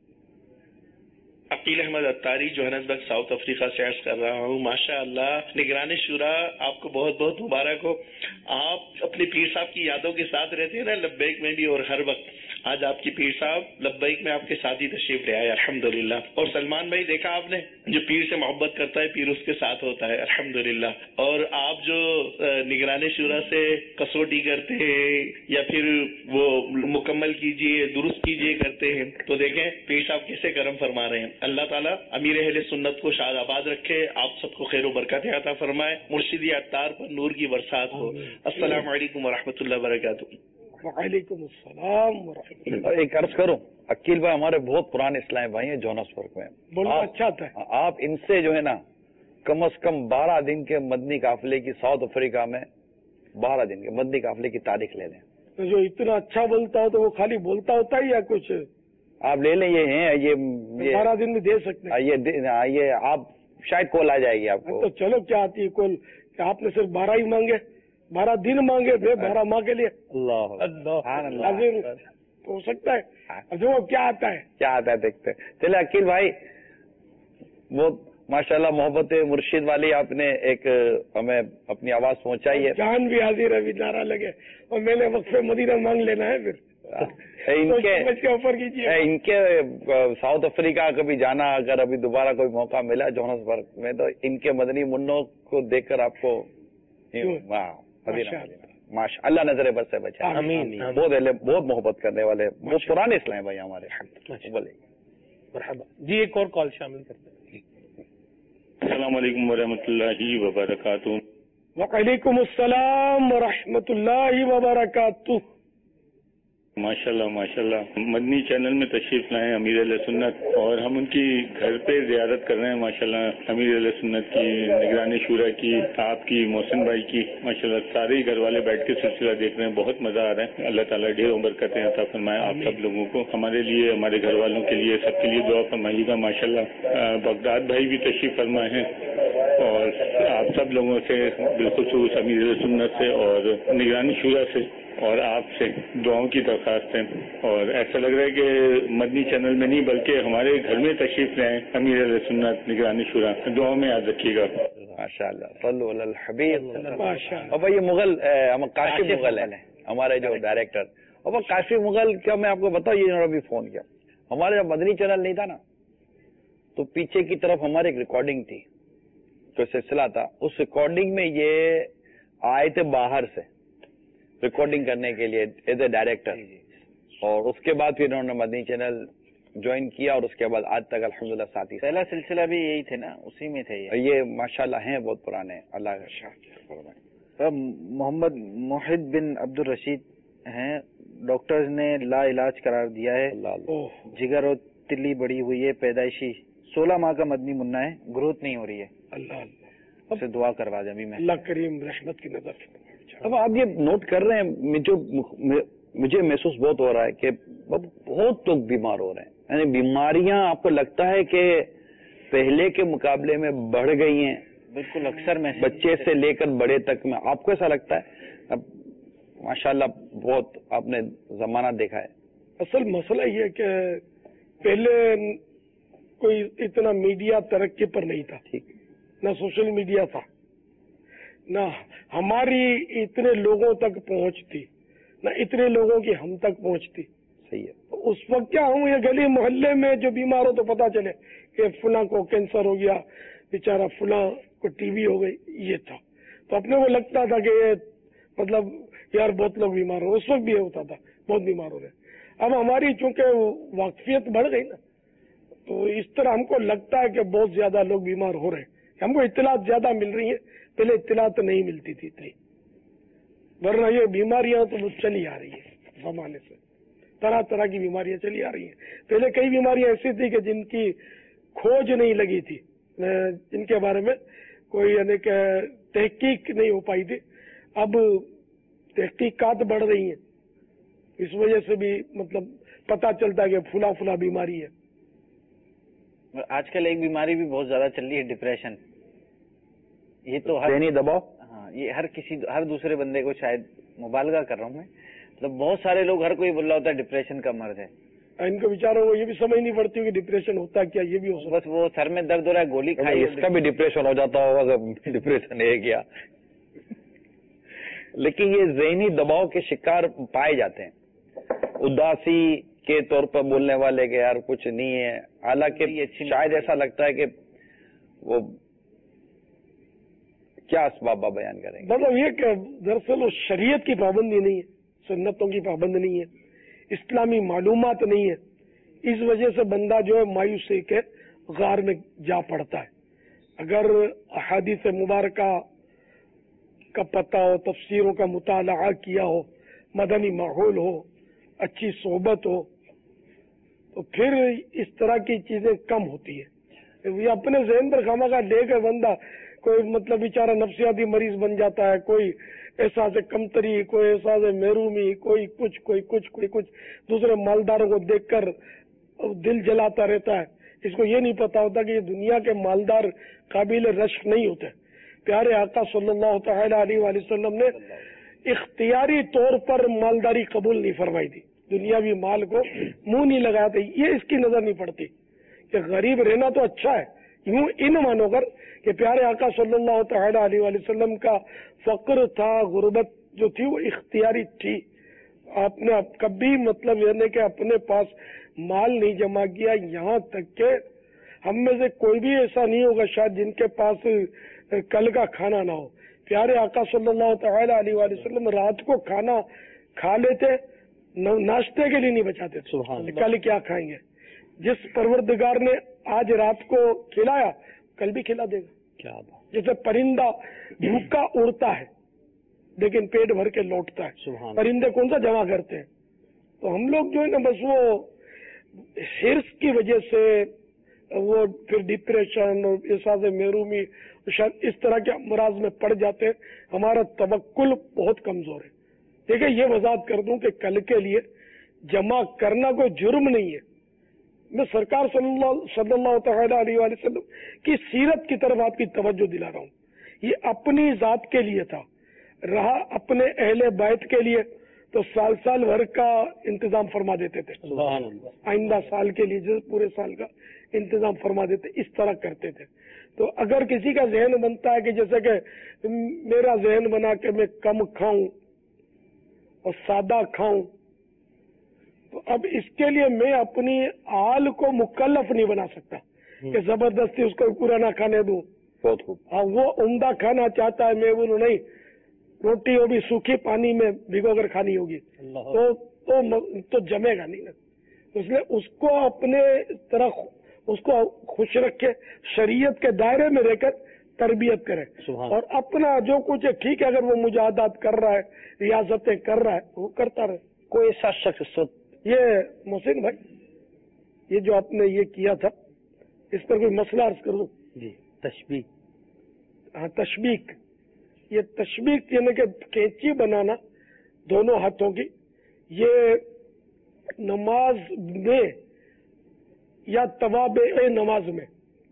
Aqeel Ahmed Attari Johannesburg South Africa سے عرض کر رہا ہوں. ماشاء اللہ, نگران شورا آپ کو بہت بہت مبارک ہو. آپ اپنے پیر صاحب کی یادوں کے ساتھ رہتے ہیں نا, لبیک میں بھی اور ہر وقت. آج آپ کی پیر صاحب لبیک میں آپ کے ساتھ ہی تشریف لے آئے الحمدللہ. اور سلمان بھائی دیکھا آپ نے, جو پیر سے محبت کرتا ہے پیر اس کے ساتھ ہوتا ہے الحمدللہ. اور آپ جو نگران شورا سے کسوٹی کرتے ہیں یا پھر وہ مکمل کیجئے درست کیجئے کرتے ہیں, تو دیکھیں پیر صاحب کیسے کرم فرما رہے ہیں. اللہ تعالیٰ امیر اہل سنت کو شاد آباد رکھے, آپ سب کو خیر و برکت عطا فرمائے, مرشدی اطار پر نور کی برسات ہو. السلام علیکم ورحمۃ اللہ وبرکاتہ. وعلیکم السلام ورحمۃ اللہ. ایک عرض کروں, عقیل بھائی ہمارے بہت پرانے اسلامی بھائی ہیں جونسبرگ میں, بولنا اچھا تھا. آپ ان سے جو ہے نا کم از کم بارہ دن کے مدنی قافلے کی ساؤتھ افریقہ میں بارہ دن کے مدنی قافلے کی تاریخ لے لیں. جو اتنا اچھا بولتا ہو تو وہ خالی بولتا ہوتا ہے یا کچھ آپ لے لیں. یہ ہیں یہ بارہ دن میں دے سکتے ہیں. یہ یہ آپ شاید کال آ جائے گی آپ کو. تو چلو کیا آتی ہے کال, کہ آپ نے صرف بارہ ہی مانگے, بارہ دن مانگے تھے بارہ ماہ کے لیے. اللہ اللہ ہو سکتا ہے جو کیا آتا ہے کیا آتا ہے دیکھتے. چلے عقیل بھائی, وہ ماشاءاللہ محبت مرشد والی آپ نے ایک ہمیں اپنی آواز پہنچائی ہے. جان بھی حاضر ہے, نعرہ لگے اور میں نے وقف مدینہ مانگ لینا ہے. پھر ان کے اوپر کیجیے. ان کے ساؤتھ افریقہ کبھی جانا, اگر ابھی دوبارہ کوئی موقع ملا جونسبرگ میں, تو ان کے مدنی منوں کو دیکھ کر آپ کو ماشاء اللہ نظر بر سے بچا. بہت بہت محبت کرنے والے بہت پرانے اسلام بھائی ہمارے. بولے جی ایک اور کال شامل کرتے ہیں. السلام علیکم ورحمۃ اللہ وبرکاتہ. وعلیکم السلام ورحمۃ اللہ وبرکاتہ. ماشاء اللہ ماشاء اللہ مدنی چینل میں تشریف لائے امیر علیہ سنت, اور ہم ان کی گھر پہ زیارت کر رہے ہیں ماشاء اللہ. امیر علیہ سنت کی, نگران شورا کی, آپ کی, محسن بھائی کی, ماشاء اللہ سارے ہی گھر والے بیٹھ کے سلسلہ دیکھ رہے ہیں. بہت مزہ آ رہا ہے. اللہ تعالیٰ ڈھیروں برکتیں عطا فرمائے آپ سب لوگوں کو, ہمارے لیے, ہمارے گھر والوں کے لیے, سب کے لیے دعا فرمائیے گا. ماشاء اللہ بغداد بھائی بھی تشریف فرمائے ہیں, اور آپ سب لوگوں سے بالخصوص امیر علیہ سنت سے اور نگران شورا سے اور آپ سے دعاؤں کی درخواست ہے. اور ایسا لگ رہا ہے کہ مدنی چینل میں نہیں بلکہ ہمارے گھر میں تشریف لائیں امیر علیہ سنت, نگران شورا. دعاؤں میں یاد رکھیے گا. ماشاء اللہ صلو علی الحبیب. اور بھائی یہ مغل کاشف مغل ہے ہمارے جو ڈائریکٹر. اور وہ کاشف مغل کیا میں آپ کو بتاؤں, یہ انہوں نے بھی فون کیا. ہمارے جب مدنی چینل نہیں تھا نا, تو پیچھے کی طرف ہماری ایک ریکارڈنگ تھی, کوئی سلسلہ تھا. اس ریکارڈنگ میں یہ آئے تھے باہر سے ریکارڈنگ کرنے کے لیے ایز اے ڈائریکٹر, اور اس کے بعد پھر انہوں نے مدنی چینل جوائن کیا, اور اس کے بعد آج تک الحمدللہ ساتھی. پہلا سلسلہ بھی یہی تھے نا, اسی میں تھے یہ. یہ ماشاءاللہ ہیں بہت پرانے. اللہ کا شکر. محمد محد بن عبد الرشید ہیں, ڈاکٹرز نے لا علاج قرار دیا ہے. جگر اور تلی بڑی ہوئی ہے پیدائشی, سولہ ماہ کا مدنی منا ہے, گروتھ نہیں ہو رہی ہے. اللہ سے دعا کروا دیں ابھی میں. اللہ کریم رحمت کی نظر. اب آپ یہ نوٹ کر رہے ہیں, جو مجھے محسوس بہت ہو رہا ہے کہ بہت لوگ بیمار ہو رہے ہیں. یعنی بیماریاں آپ کو لگتا ہے کہ پہلے کے مقابلے میں بڑھ گئی ہیں. بالکل, اکثر میں بچے سے لے کر بڑے تک میں. آپ کو ایسا لگتا ہے؟ اب ماشاءاللہ بہت آپ نے زمانہ دیکھا ہے. اصل مسئلہ یہ ہے کہ پہلے کوئی اتنا میڈیا ترقی پر نہیں تھا, نہ سوشل میڈیا تھا, نہ ہماری اتنے لوگوں تک پہنچتی, نہ اتنے لوگوں کی ہم تک پہنچتی. صحیح ہے. تو اس وقت کیا ہوں, یہ گلی محلے میں جو بیمار ہو تو پتا چلے کہ فلاں کو کینسر ہو گیا, بیچارہ فلاں کو ٹی بی ہو گئی, یہ تھا. تو اپنے کو لگتا تھا کہ یہ مطلب یار بہت لوگ بیمار ہو, اس وقت بھی یہ ہوتا تھا بہت بیمار ہو رہے. اب ہماری چونکہ واقفیت بڑھ گئی نا, تو اس طرح ہم کو لگتا ہے کہ بہت زیادہ لوگ بیمار ہو رہے ہیں, ہم کو اطلاعات زیادہ مل رہی ہیں. پہلے اطلاعات نہیں ملتی تھی اتنی, ورنہ یہ بیماریاں تو وہ چلی آ رہی ہیں زمانے سے. طرح طرح کی بیماریاں چلی آ رہی ہیں. پہلے کئی بیماریاں ایسی تھی کہ جن کی کھوج نہیں لگی تھی, جن کے بارے میں کوئی یعنی کہ تحقیق نہیں ہو پائی تھی. اب تحقیقات بڑھ رہی ہیں, اس وجہ سے بھی مطلب پتہ چلتا ہے کہ فلاں فلاں بیماری ہے. آج کل ایک بیماری بھی بہت زیادہ چل رہی ہے, ڈپریشن. یہ تو ہر ذہنی دباؤ, ہاں یہ ہر کسی ہر دوسرے بندے کو, شاید مبالغہ کر رہا ہوں میں, مطلب بہت سارے لوگ, ہر کوئی بول رہا ہوتا ہے ڈپریشن کا مرض ہے. ان کو بیچاروں کو یہ بھی سمجھ نہیں پڑتی کہ ڈپریشن ہوتا ہے کیا, یہ بھی ہو سکتا. بس وہ سر میں درد ہو رہا ہے, گولی کھائی, اس کا بھی ڈپریشن ہو جاتا ہوگا, ڈپریشن ہے کیا. لیکن یہ ذہنی دباؤ کے شکار پائے جاتے ہیں. उदासी के तौर पर बोलने वाले कि यार कुछ नहीं है, हालांकि शायद ऐसा लगता है कि वो क्या असबाब बयान करेंगे। मतलब ये कि दरअसल वो शरीयत की पाबंदी नहीं है, सुन्नतों की पाबंदी नहीं है, इस्लामी मालूमात नहीं है, इस वजह से बंदा जो है मायूसी के गार में जा पड़ता है। अगर अहादीस मुबारका का पता हो, तफसीरों का मुताला किया हो, मदनी माहौल हो, अच्छी सोहबत हो, तो फिर इस तरह की चीजें कम होती है। ये अपने जहन पर खामखा लेकर बंदा कोई मतलब बेचारा नफ्सियाती मरीज बन जाता है, कोई एहसास कमतरी, कोई एहसास महरूमी, कोई कुछ कोई कुछ कोई कुछ दूसरे मालदारों को देखकर दिल जलाता रहता है। इसको ये नहीं पता होता कि ये दुनिया के मालदार काबिल रश्क नहीं होते। प्यारे आका सल्लल्लाहु तआला अलैहि वसल्लम ने इख्तियारी तौर पर मालदारी कबूल नहीं फरमाई थी, दुनियावी माल को मुंह नहीं लगाते। ये इसकी नजर नहीं पड़ती कि गरीब रहना तो अच्छा है, यूं इन मानोकर कि प्यारे आका सल्लल्लाहु तआला अलैहि वसल्लम का फक्र था, गुर्बत जो थी वो इख्तियारी थी। आपने कभी मतलब यानी कि अपने पास माल नहीं जमा किया, यहाँ तक के हम में से कोई भी ऐसा नहीं होगा शायद जिनके पास कल का खाना ना हो। प्यारे आका सल्लल्लाहु तआला अलैहि वसल्लम रात को खाना खा लेते, नाश्ते के लिए नहीं बचाते थे, कल क्या खाएंगे। जिस परवरदिगार ने आज रात को खिलाया कल भी खिला देगा। क्या बात। जैसे परिंदा भूखा उड़ता है लेकिन पेट भर के लौटता है, परिंदे कौन सा जमा करते हैं। तो हम लोग जो है ना बस वो हिर्स की वजह से वो फिर डिप्रेशन और एहसास महरूमी शायद इस तरह के अमराज में पड़ जाते हैं। हमारा तवक्कुल बहुत कमजोर है। देखिए ये वजाहत कर दूं कि कल के लिए जमा करना कोई जुर्म नहीं है। मैं सरकार सल्लल्लाहु तआला अलैहि वसल्लम की सीरत की तरफ आपकी तवज्जो दिला रहा हूँ। ये अपनी जात के लिए था, रहा अपने अहले बैत के लिए तो साल साल भर का इंतजाम फरमा देते थे, आइंदा साल के लिए जो पूरे साल का इंतजाम फरमा देते, इस तरह करते थे। तो अगर किसी का जहन बनता है कि जैसे कि मेरा जहन बना के मैं कम खाऊं और सादा खाऊं, तो अब इसके लिए मैं अपनी आल को मुकल्लफ नहीं बना सकता कि जबरदस्ती उसको पूरा ना खाने दूं। बहुत खूब। हाँ, वो उम्दा खाना चाहता है, मैं बोलूं नहीं, रोटी वो भी सूखी पानी में भिगो कर खानी होगी, तो तो तो जमेगा नहीं ना। इसलिए उसको अपने तरह उसको खुश रखे, शरीयत के दायरे में रहकर तरबियत करे और अपना जो कुछ है ठीक है, अगर वो मुजाहदात कर रहा है, रियासतें कर रहा है, वो करता रहे। कोई ऐसा शख्स, ये मोहसिन भाई, ये जो आपने ये किया था इस पर कोई मसला अर्ज कर दूं जी। तशबीक, हाँ तशबीक, ये तशबीक यानी कि कैंची बनाना दोनों हाथों की, ये नमाज में या तवाबे नमाज में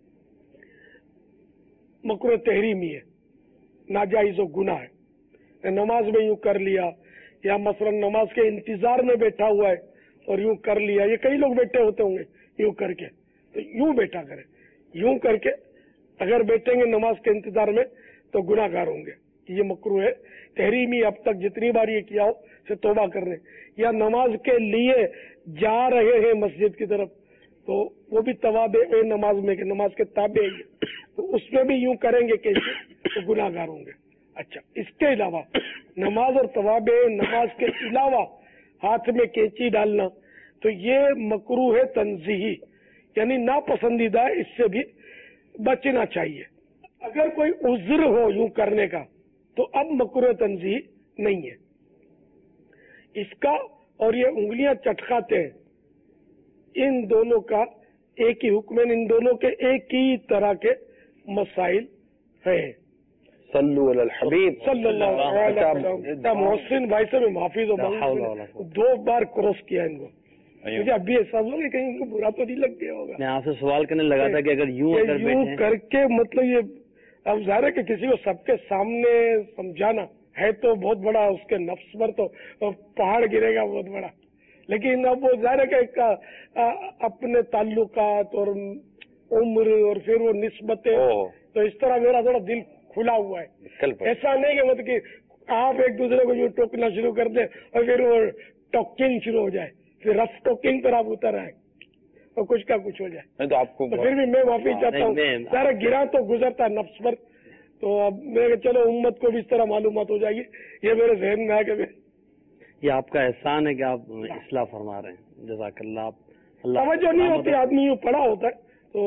मकरूह तहरीमी है, नाजायज और गुनाह है। नमाज में यूं कर लिया या मसलन नमाज के इंतजार में बैठा हुआ है और यूं कर लिया, ये कई लोग बैठे होते होंगे यूं करके, तो यूं बैठा करें, यूं करके अगर बैठेंगे नमाज के इंतजार में तो गुनाहगार होंगे। ये मकरूह है तहरीमी, अब तक जितनी बार ये किया हो से तौबा कर रहे। या नमाज के लिए जा रहे हैं मस्जिद की तरफ, तो वो भी तवाबे नमाज में के नमाज के ताबे, तो उसमें भी यूं करेंगे कैसे तो गुनाहगार होंगे। अच्छा, इसके अलावा नमाज और तवाबे नमाज के अलावा हाथ में कैंची डालना, तो ये मकरूह है तंजीही, यानी नापसंदीदा है, इससे भी बचना चाहिए। अगर कोई उज्र हो यूं करने का तो अब मकरूह तंजीही नहीं है इसका। और ये उंगलियां चटकाते हैं, इन दोनों का एक ही हुक्म है, इन दोनों के एक ही तरह के मसाइल हैं। सल्लु अलल हबीब सल्लल्लाहु अलैहि वसल्लम। मोहसिन भाई से मैं माफी दो, दो बार क्रॉस किया इनको, मुझे अभी एहसास हो गया कहीं इनको बुरा तो नहीं लग गया होगा। मैं आपसे सवाल करने लगा था कि अगर यूं अगर यूं करके मतलब ये अब जाहिर है कि किसी को सबके सामने समझाना है तो बहुत बड़ा, उसके नफ्स पर तो पहाड़ गिरेगा बहुत बड़ा, लेकिन अब वो जाहिर है कि अपने ताल्लुकात और उम्र और फिर वो निस्बतें, तो इस तरह मेरा थोड़ा दिल खुला हुआ है। ऐसा नहीं कि मतलब कि आप एक दूसरे को यूं टोकना शुरू कर दे और फिर वो टॉकिंग शुरू हो जाए, फिर रफ टॉकिंग पर आप उतर आए और कुछ का कुछ हो जाए, नहीं तो आपको तो फिर भी मैं माफी चाहता हूँ। सारा गिरा तो गुजरता नफ्स पर, तो अब मैं चलो उम्मत को भी इस तरह मालूमात हो जाएगी, ये मेरे जहन में आके मैं ये आपका एहसान है कि आप इस्लाह फरमा रहे हैं। जज़ाकल्लाह। आप अल्लाह तवज्जो नहीं होती, आदमी यूँ पड़ा होता है तो,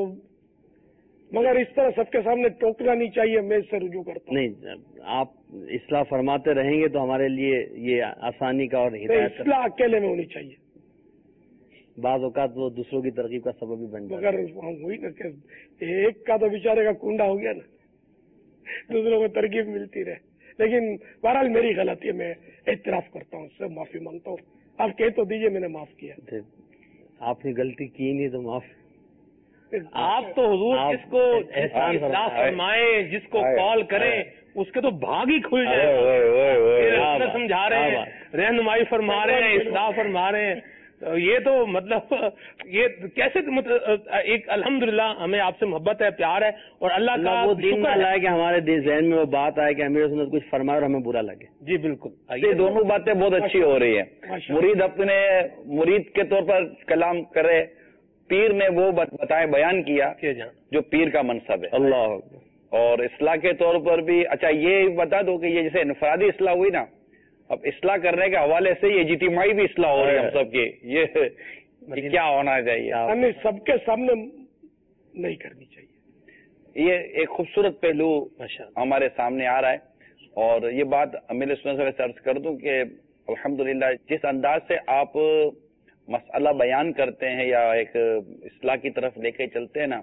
मगर इस तरह सबके सामने टोकना नहीं चाहिए। मैं इससे रुजू करता हूँ। नहीं, आप इस्लाह फरमाते रहेंगे तो हमारे लिए ये आसानी का और हिदायत इस्लाह अकेले में होनी चाहिए, बाज़ औक़ात वो दूसरों की तरकीब का सबब भी बन जाता है। मगर हुई ना कि एक का तो बेचारे का कुंडा हो गया ना, दूसरों को तरकीब मिलती रहे। लेकिन बहरहाल मेरी गलती है, मैं एतराफ करता हूँ, उससे माफी मांगता हूँ। आप कह तो दीजिए मैंने माफ किया। आपने गलती की नहीं तो माफ। आप तो हुजूर आप जिसको एहसान इस्लाह फरमाए। फरमाए, जिसको आए, कॉल करें, आए। उसके तो भाग ही खुल ओए, जाए। ओए, ओए, ओए, फिर क्या उसमें बात, समझा रहे क्या हैं, बात। रहनुमाई फरमा रहे हैं, इस्लाह फरमा रहे हैं, तो ये तो मतलब ये कैसे मतलब एक अल्हम्दुलिल्लाह हमें आपसे मोहब्बत है, प्यार है, और अल्लाह का वो दिन शुक्र ना है। लाए कि हमारे दिल जहन में वो बात आए कि अमीर सुन्नत कुछ फरमाए और हमें बुरा लगे। जी बिल्कुल। ये दोनों बातें बहुत अच्छी हो रही है। मुरीद अपने मुरीद के तौर पर कलाम करे, पीर ने वो बताए बयान किया जो पीर का मनसब है। अल्लाह। और इस्लाह के तौर पर भी अच्छा ये बता दो कि ये जैसे इनफरादी इस्लाह हुई ना, अब इस्लाह करने के हवाले से ये इज्तिमाई भी इस्लाह हो रही है हम सबकी, ये, ये क्या होना चाहिए? हमें सबके सामने नहीं करनी चाहिए। ये एक खूबसूरत पहलू हमारे सामने आ रहा है, और ये बात अमीर सुन्नत से अर्ज कर दूं कि अल्हम्दुलिल्लाह जिस अंदाज से आप मसला बयान करते हैं या एक इस्लाह की तरफ लेके चलते हैं ना,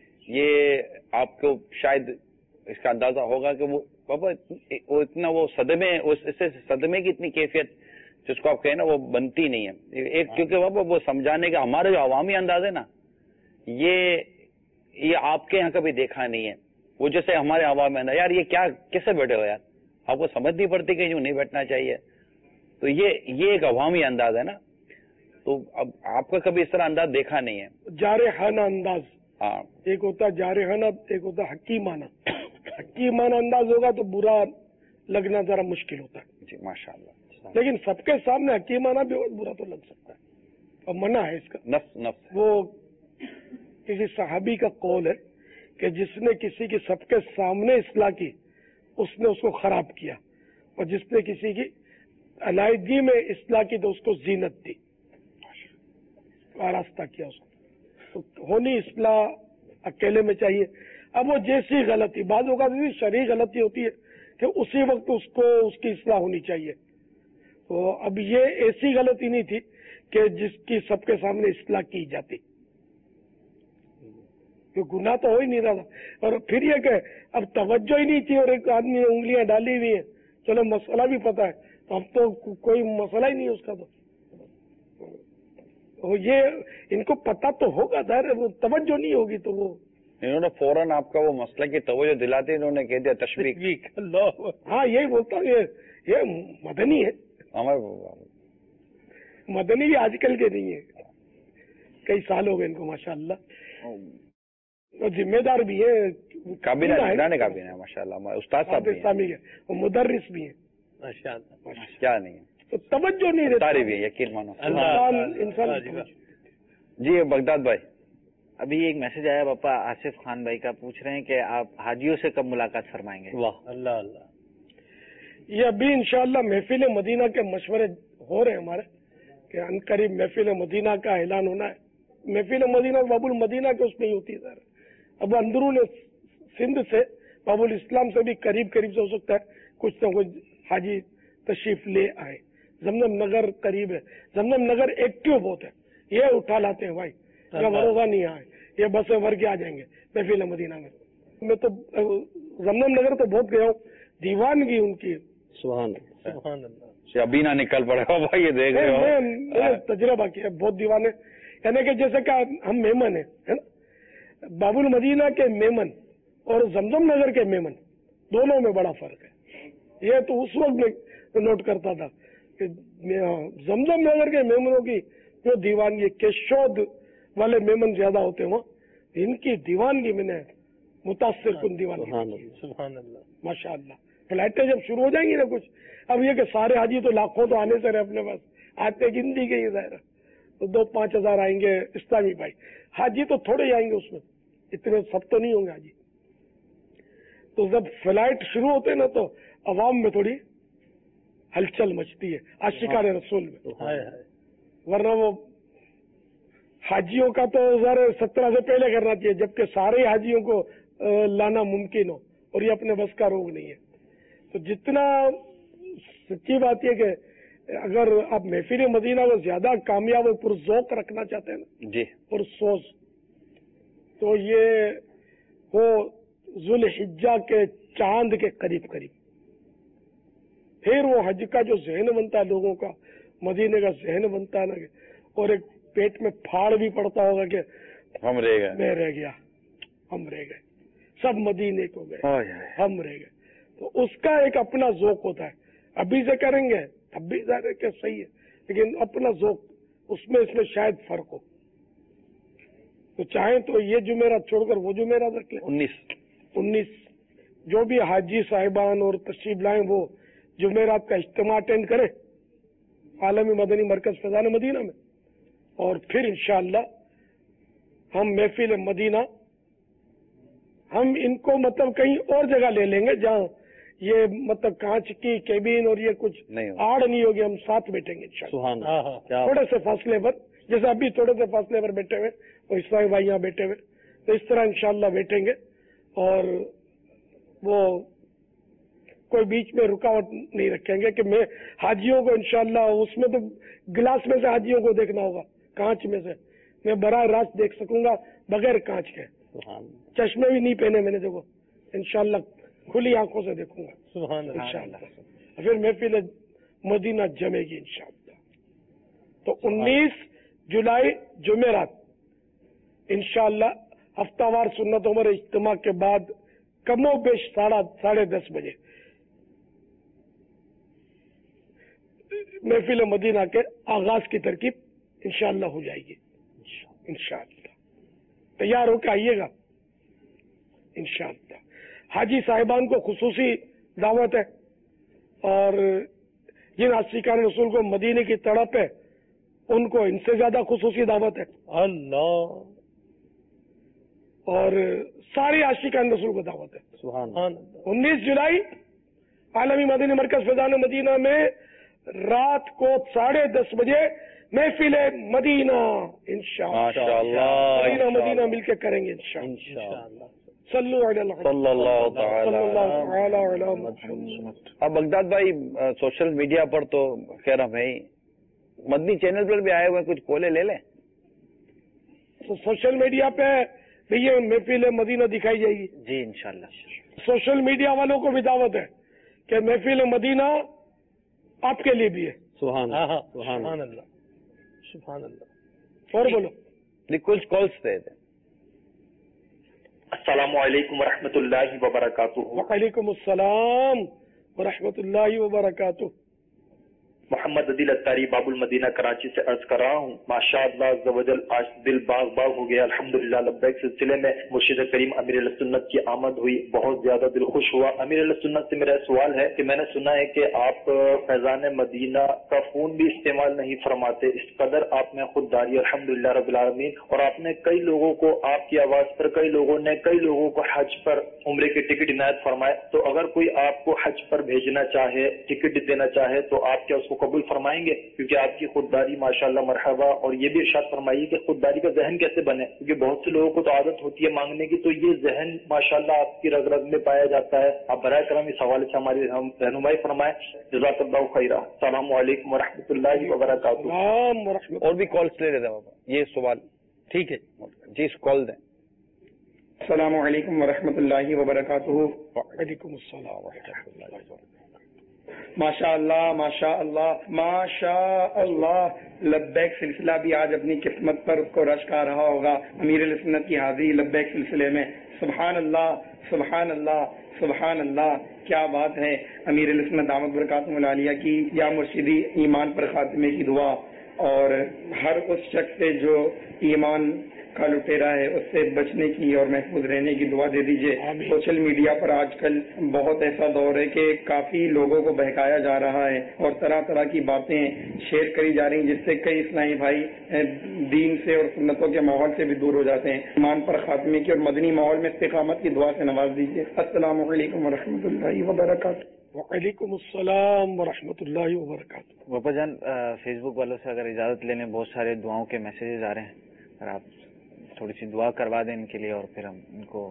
ये आपको शायद इसका अंदाजा होगा कि वो बाबा वो इतना वो सदमे उससे सदमे की इतनी कैफियत जिसको आप कहें ना वो बनती नहीं है। एक क्योंकि बाबा वो समझाने का हमारा जो अवामी अंदाज है ना, ये ये आपके यहाँ कभी देखा नहीं है। वो जैसे हमारे अवामी अंदाज, यार ये क्या कैसे बैठे हो यार, आपको समझ नहीं पड़ती कि यूं नहीं बैठना चाहिए। तो ये ये एक अवामी अंदाज है ना, तो अब आपका कभी इस तरह अंदाज देखा नहीं है। जारहाना अंदाज, हाँ, एक होता है जारहाना, एक होता है हकीमाना। हकीमाना अंदाज होगा तो बुरा लगना जरा मुश्किल होता है जी माशाअल्लाह। लेकिन सबके सामने हकीमाना भी बुरा तो लग सकता है, और मना है इसका। नफ्स नफ्स वो किसी सहाबी का कौल है कि जिसने किसी की सबके सामने इस्लाह की उसने उसको खराब किया, और जिसने किसी की अलायदगी में इस्लाह की तो उसको जीनत दी, आरास्ता किया उसको। तो होनी इस्लाह अकेले में चाहिए। अब वो जैसी गलती, बाद होगा शरई गलती होती है कि उसी वक्त उसको उसकी इस्लाह होनी चाहिए। तो अब ये ऐसी गलती नहीं थी कि जिसकी सबके सामने इस्लाह की जाती, तो गुनाह तो हो ही नहीं रहा था। और फिर ये कि अब तवज्जो ही नहीं थी और एक आदमी ने उंगलियां डाली हुई है, चलो मसला भी पता है, तो अब तो कोई मसला ही नहीं है उसका। तो, तो ये इनको पता तो होगा दर, वो तवज्जो नहीं होगी तो वो इन्होंने फौरन आपका वो मसला की तवज्जो दिलाते इन्होंने कह दिया तशबीह। हाँ यही बोलता हूँ, ये ये मदनी है। हमारे मदनी भी आजकल के नहीं है, कई साल हो गए इनको माशाअल्लाह, और जिम्मेदार भी है, काबिना निगरानी काबिना है माशाअल्लाह, उस्ताद साहब भी इस्लामी है, और मुदर्रिस भी है माशाअल्लाह। क्या नहीं है, तो तवज्जो नहीं रहती, तारीफ है, यकीन मानो। इंसान जी बगदाद भाई, अभी एक मैसेज आया पापा आसिफ खान भाई का, पूछ रहे हैं कि आप हाजियों से कब मुलाकात फरमाएंगे। वाह अल्लाह अल्लाह। ये अभी इंशाअल्लाह महफिल मदीना के मशवरे हो रहे हैं हमारे कि अनकरीब महफिल मदीना का ऐलान होना है। महफिल मदीना बाबुल मदीना के उसमें ही होती है सर। अब अंदरून सिंध से बाबुल इस्लाम से भी करीब करीब से हो सकता है कुछ न कुछ हाजी तशरीफ ले आए। जमजम नगर करीब है, जमजम नगर एक्टिव बहुत है, ये उठा लाते हैं भाई, क्या भरोसा नहीं आए, ये बसें भर के आ जाएंगे महफिल मदीना में। मैं तो जमजम नगर तो बहुत गया हूँ, दीवानगी उनकी सुभान सुभान अल्लाह। अभी ना निकल पड़ा भाई, ये देख रहे हो। मैंने तजुर्बा किया, बहुत दीवाने, यानी कि जैसे कि हम मेमन है, है ना, बाबुल मदीना के मेमन और जमजम नगर के मेमन दोनों में बड़ा फर्क है। ये तो उस वक्त में नोट करता था कि जमजम नगर के मेमनों की जो दीवानगी, केशोद वाले मेमन ज्यादा होते हैं, वहाँ इनकी दीवानगी मैंने मुतासिर कुन दीवानगी, सुभान अल्लाह माशाअल्लाह। फ्लाइटें जब शुरू हो जाएंगी ना कुछ, अब ये कि सारे हाजी तो लाखों तो आने से रहे अपने पास, आते गिनती के ही ज़ाहिर तो दो पांच हजार आएंगे इस्लामी भाई, हाजी तो थोड़े ही आएंगे, उसमें इतने सब तो नहीं होंगे हाजी। तो जब फ्लाइट शुरू होते ना तो अवाम में थोड़ी हलचल मचती है, आशिकान रसूल में। वरना वो हाजियों का तो ज़रा सत्रह से पहले करना चाहिए, जबकि सारे हाजियों को लाना मुमकिन हो, और ये अपने बस का रोग नहीं है। तो जितना सच्ची बात है कि अगर आप महफिल मदीना को ज्यादा कामयाब और पुरज़ौक रखना चाहते हैं ना जी, पुरसोज, तो ये हो जुल हिज्जा के चांद के करीब करीब, फिर वो हज का जो जहन बनता है लोगों का, मदीने का जहन बनता है ना, और एक पेट में फाड़ भी पड़ता होगा कि हम रह गए, मैं रह गया, हम रह गए, सब मदीने को गए, हम रह गए। तो उसका एक अपना ज़ौक होता है। अभी से करेंगे तब भी ज़ाहिर के सही है, लेकिन अपना ज़ौक, उसमें इसमें शायद फर्क हो। तो चाहे तो ये जुमेरात छोड़कर वो जुमेरात रख लें, उन्नीस उन्नीस जो भी हाजी साहिबान और तशरीफ लाएं वो जुमेरात का इज्तिमा अटेंड करें आलमी मदनी मरकज फैजान मदीना में, और फिर इंशाअल्लाह हम महफिल मदीना हम इनको मतलब कहीं और जगह ले लेंगे जहाँ ये मतलब कांच की केबिन और ये कुछ नहीं आड़ नहीं होगी, हम साथ बैठेंगे इंशाअल्लाह, थोड़े से फासले पर, जैसे अभी थोड़े से फासले पर बैठे हुए और इस्लामी भाई यहाँ बैठे हुए, तो इस तरह इंशाअल्लाह बैठेंगे। और वो कोई बीच में रुकावट नहीं रखेंगे कि मैं हाजियों को इंशाअल्लाह, उसमें तो गिलास में से हाजियों को देखना होगा, कांच में से मैं बराह रास्त देख सकूंगा बगैर कांच के, चश्मे भी नहीं पहने मैंने, देखो इंशाअल्लाह खुली आंखों से देखूंगा इंशाअल्लाह। फिर महफिल मदीना जमेगी इंशाअल्लाह। तो उन्नीस जुलाई जुमेरात इंशाअल्लाह हफ्तावार सुन्नत उमर इज्तिमा के बाद कमो बेश साढ़ा साढ़े दस बजे महफिल मदीना के आगाज की तरकीब इंशाअल्लाह हो जाएगी इंशाअल्लाह। तैयार होकर आइएगा इंशाअल्लाह। हाजी साहिबान को खुसूसी दावत है, और जिन आशिकान रसूल को मदीने की तड़प है उनको इनसे ज्यादा खुसूसी दावत है। अल्लाह, और सारी आशिकान रसूल को दावत है। सुभान अल्लाह। उन्नीस जुलाई आलमी मदनी मरकज फैजान मदीना में रात को साढ़े दस बजे महफिल मदीना इंशाअल्लाह, मदीना मदीना मिलकर करेंगे इंशाअल्लाह। अब बगदाद भाई सोशल मीडिया पर तो खैर हम मदनी चैनल पर भी आए हुए, कुछ कोले ले लें। तो सोशल मीडिया पे भी ये महफिल मदीना दिखाई जाएगी जी इंशाअल्लाह। सोशल मीडिया वालों को भी दावत है कि महफिल मदीना आपके लिए भी है। सुभान अल्लाह, सुभान अल्लाह। और बोलो, कुछ कॉल्स दे दे। अस्सलामु अलैकुम वरहमतुल्लाहि वबरकातुहू। वालेकुम अस्सलाम वरहमतुल्लाहि वबरकातुहू। मोहम्मद अदील अत्तारी बाबुल मदीना कराची से अर्ज कर रहा हूँ। माशाअल्लाह अज़्ज़वजल आज दिल बाग बाग हो गया अल्हम्दुलिल्लाह। लब्बैक सिलसिले में मुर्शिद करीम अमीर अहले सुन्नत की आमद हुई, बहुत ज्यादा दिल खुश हुआ। अमीर अहले सुन्नत से मेरा सवाल है कि मैंने सुना है कि आप फैजान मदीना का फोन भी इस्तेमाल नहीं फरमाते, इस कदर आप में खुददारी अल्हम्दुलिल्लाह रब्बिल आलमीन। और आपने कई लोगों को आपकी आवाज पर कई लोगों ने कई लोगों को हज पर उम्रे के टिकट इनायत फरमाए। तो अगर कोई आपको हज पर भेजना चाहे, टिकट देना चाहे, तो आप क्या उसको कबूल फरमाएंगे? क्योंकि आपकी खुददारी माशाल्लाह मरहबा। और ये भी इरशाद फरमाइए कि खुददारी का जहन कैसे बने, क्योंकि बहुत से लोगों को तो आदत होती है मांगने की, तो ये जहन माशाल्लाह आपकी रग रग में पाया जाता है। आप बराए करम इस हवाले से हमारी रहनुमाई फरमाए। जज़ाकल्लाहु खैरा। अस्सलामु अलैकुम वरहमतुल्लाहि वबरकातुहू। और भी कॉल्स ले लेते हैं बाबा, ये सवाल ठीक है जी, कॉल दें। अस्सलामु अलैकुम वरहमतुल्लाहि वबरकातुहू। वालेकुम अस्सलाम वरहमतुल्लाहि वबरकातुहू। माशा अल्लाह, माशा अल्लाह, माशा अल्लाह। लब्बैक सिलसिला भी आज अपनी किस्मत पर उसको रश का रहा होगा। अमीर अहले सुन्नत की हाजिरी लब्बैक सिलसिले में। सुभान अल्लाह, सुभान अल्लाह, सुभान अल्लाह। क्या बात है। अमीर अहले सुन्नत दामद बरकातुहुल आलिया की या मुर्शिदी ईमान पर खातिमे की दुआ, और हर उस शख्स से जो ईमान کا لٹیرا ہے اس سے بچنے کی اور محفوظ رہنے کی دعا دے دیجیے۔ سوشل میڈیا پر آج کل بہت ایسا دور ہے کہ کافی لوگوں کو بہکایا جا رہا ہے اور طرح طرح کی باتیں شیئر کری جا رہی ہیں جس سے کئی اسلامی بھائی دین سے اور سنتوں کے ماحول سے بھی دور ہو جاتے ہیں۔ ایمان پر خاتمے کی اور مدنی ماحول میں استقامت کی دعا سے نواز دیجیے۔ السلام علیکم ورحمۃ اللہ وبرکاتہ۔ وعلیکم السلام ورحمۃ اللہ وبرکاتہ۔ باپا جان فیس بک والوں سے اگر اجازت لینے بہت سارے دعاؤں کے میسیجز آ رہے ہیں، اگر آپ تھوڑی سی دعا کروا دیں ان کے لیے اور پھر ہم ان کو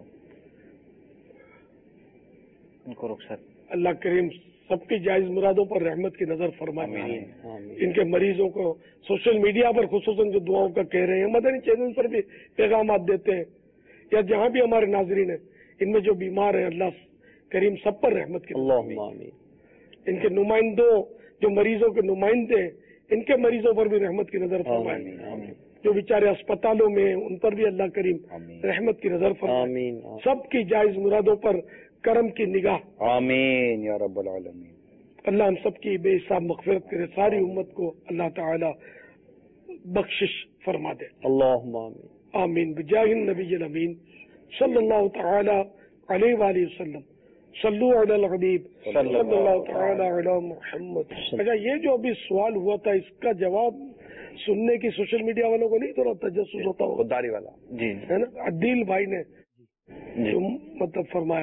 ان کو رخصت۔ اللہ کریم سب کی جائز مرادوں پر رحمت کی نظر فرمائے، ان کے مریضوں کو سوشل میڈیا پر خصوصاً جو دعاؤں کا کہہ رہے ہیں، مدنی چینل پر بھی پیغامات دیتے ہیں یا جہاں بھی ہمارے ناظرین ہیں، ان میں جو بیمار ہیں اللہ کریم سب پر رحمت کی نظر، ان کے نمائندوں جو مریضوں کے نمائندے ہیں ان کے مریضوں پر بھی رحمت کی نظر فرمائے، جو بیچارے اسپتالوں میں ان پر بھی اللہ کریم رحمت کی نظر فرمائے، سب کی جائز مرادوں پر کرم کی نگاہ آمین یا رب العالمین۔ اللہ ہم سب کی بے حساب مغفرت کرے، ساری امت کو اللہ تعالی بخشش فرما دے، اللہم آمین آمین بجاہ النبی الامین صلی اللہ تعالی علیہ وآلہ وسلم۔ صلو علی الحبیب صلی اللہ تعالی علی محمد۔ اچھا یہ جو ابھی سوال ہوا تھا اس کا جواب سننے کی سوشل میڈیا والوں کو نہیں تھوڑا تجسس ہوتا ہو؟ خودداری والا جی ہے نا، عدیل بھائی نے جو مطلب فرمایا،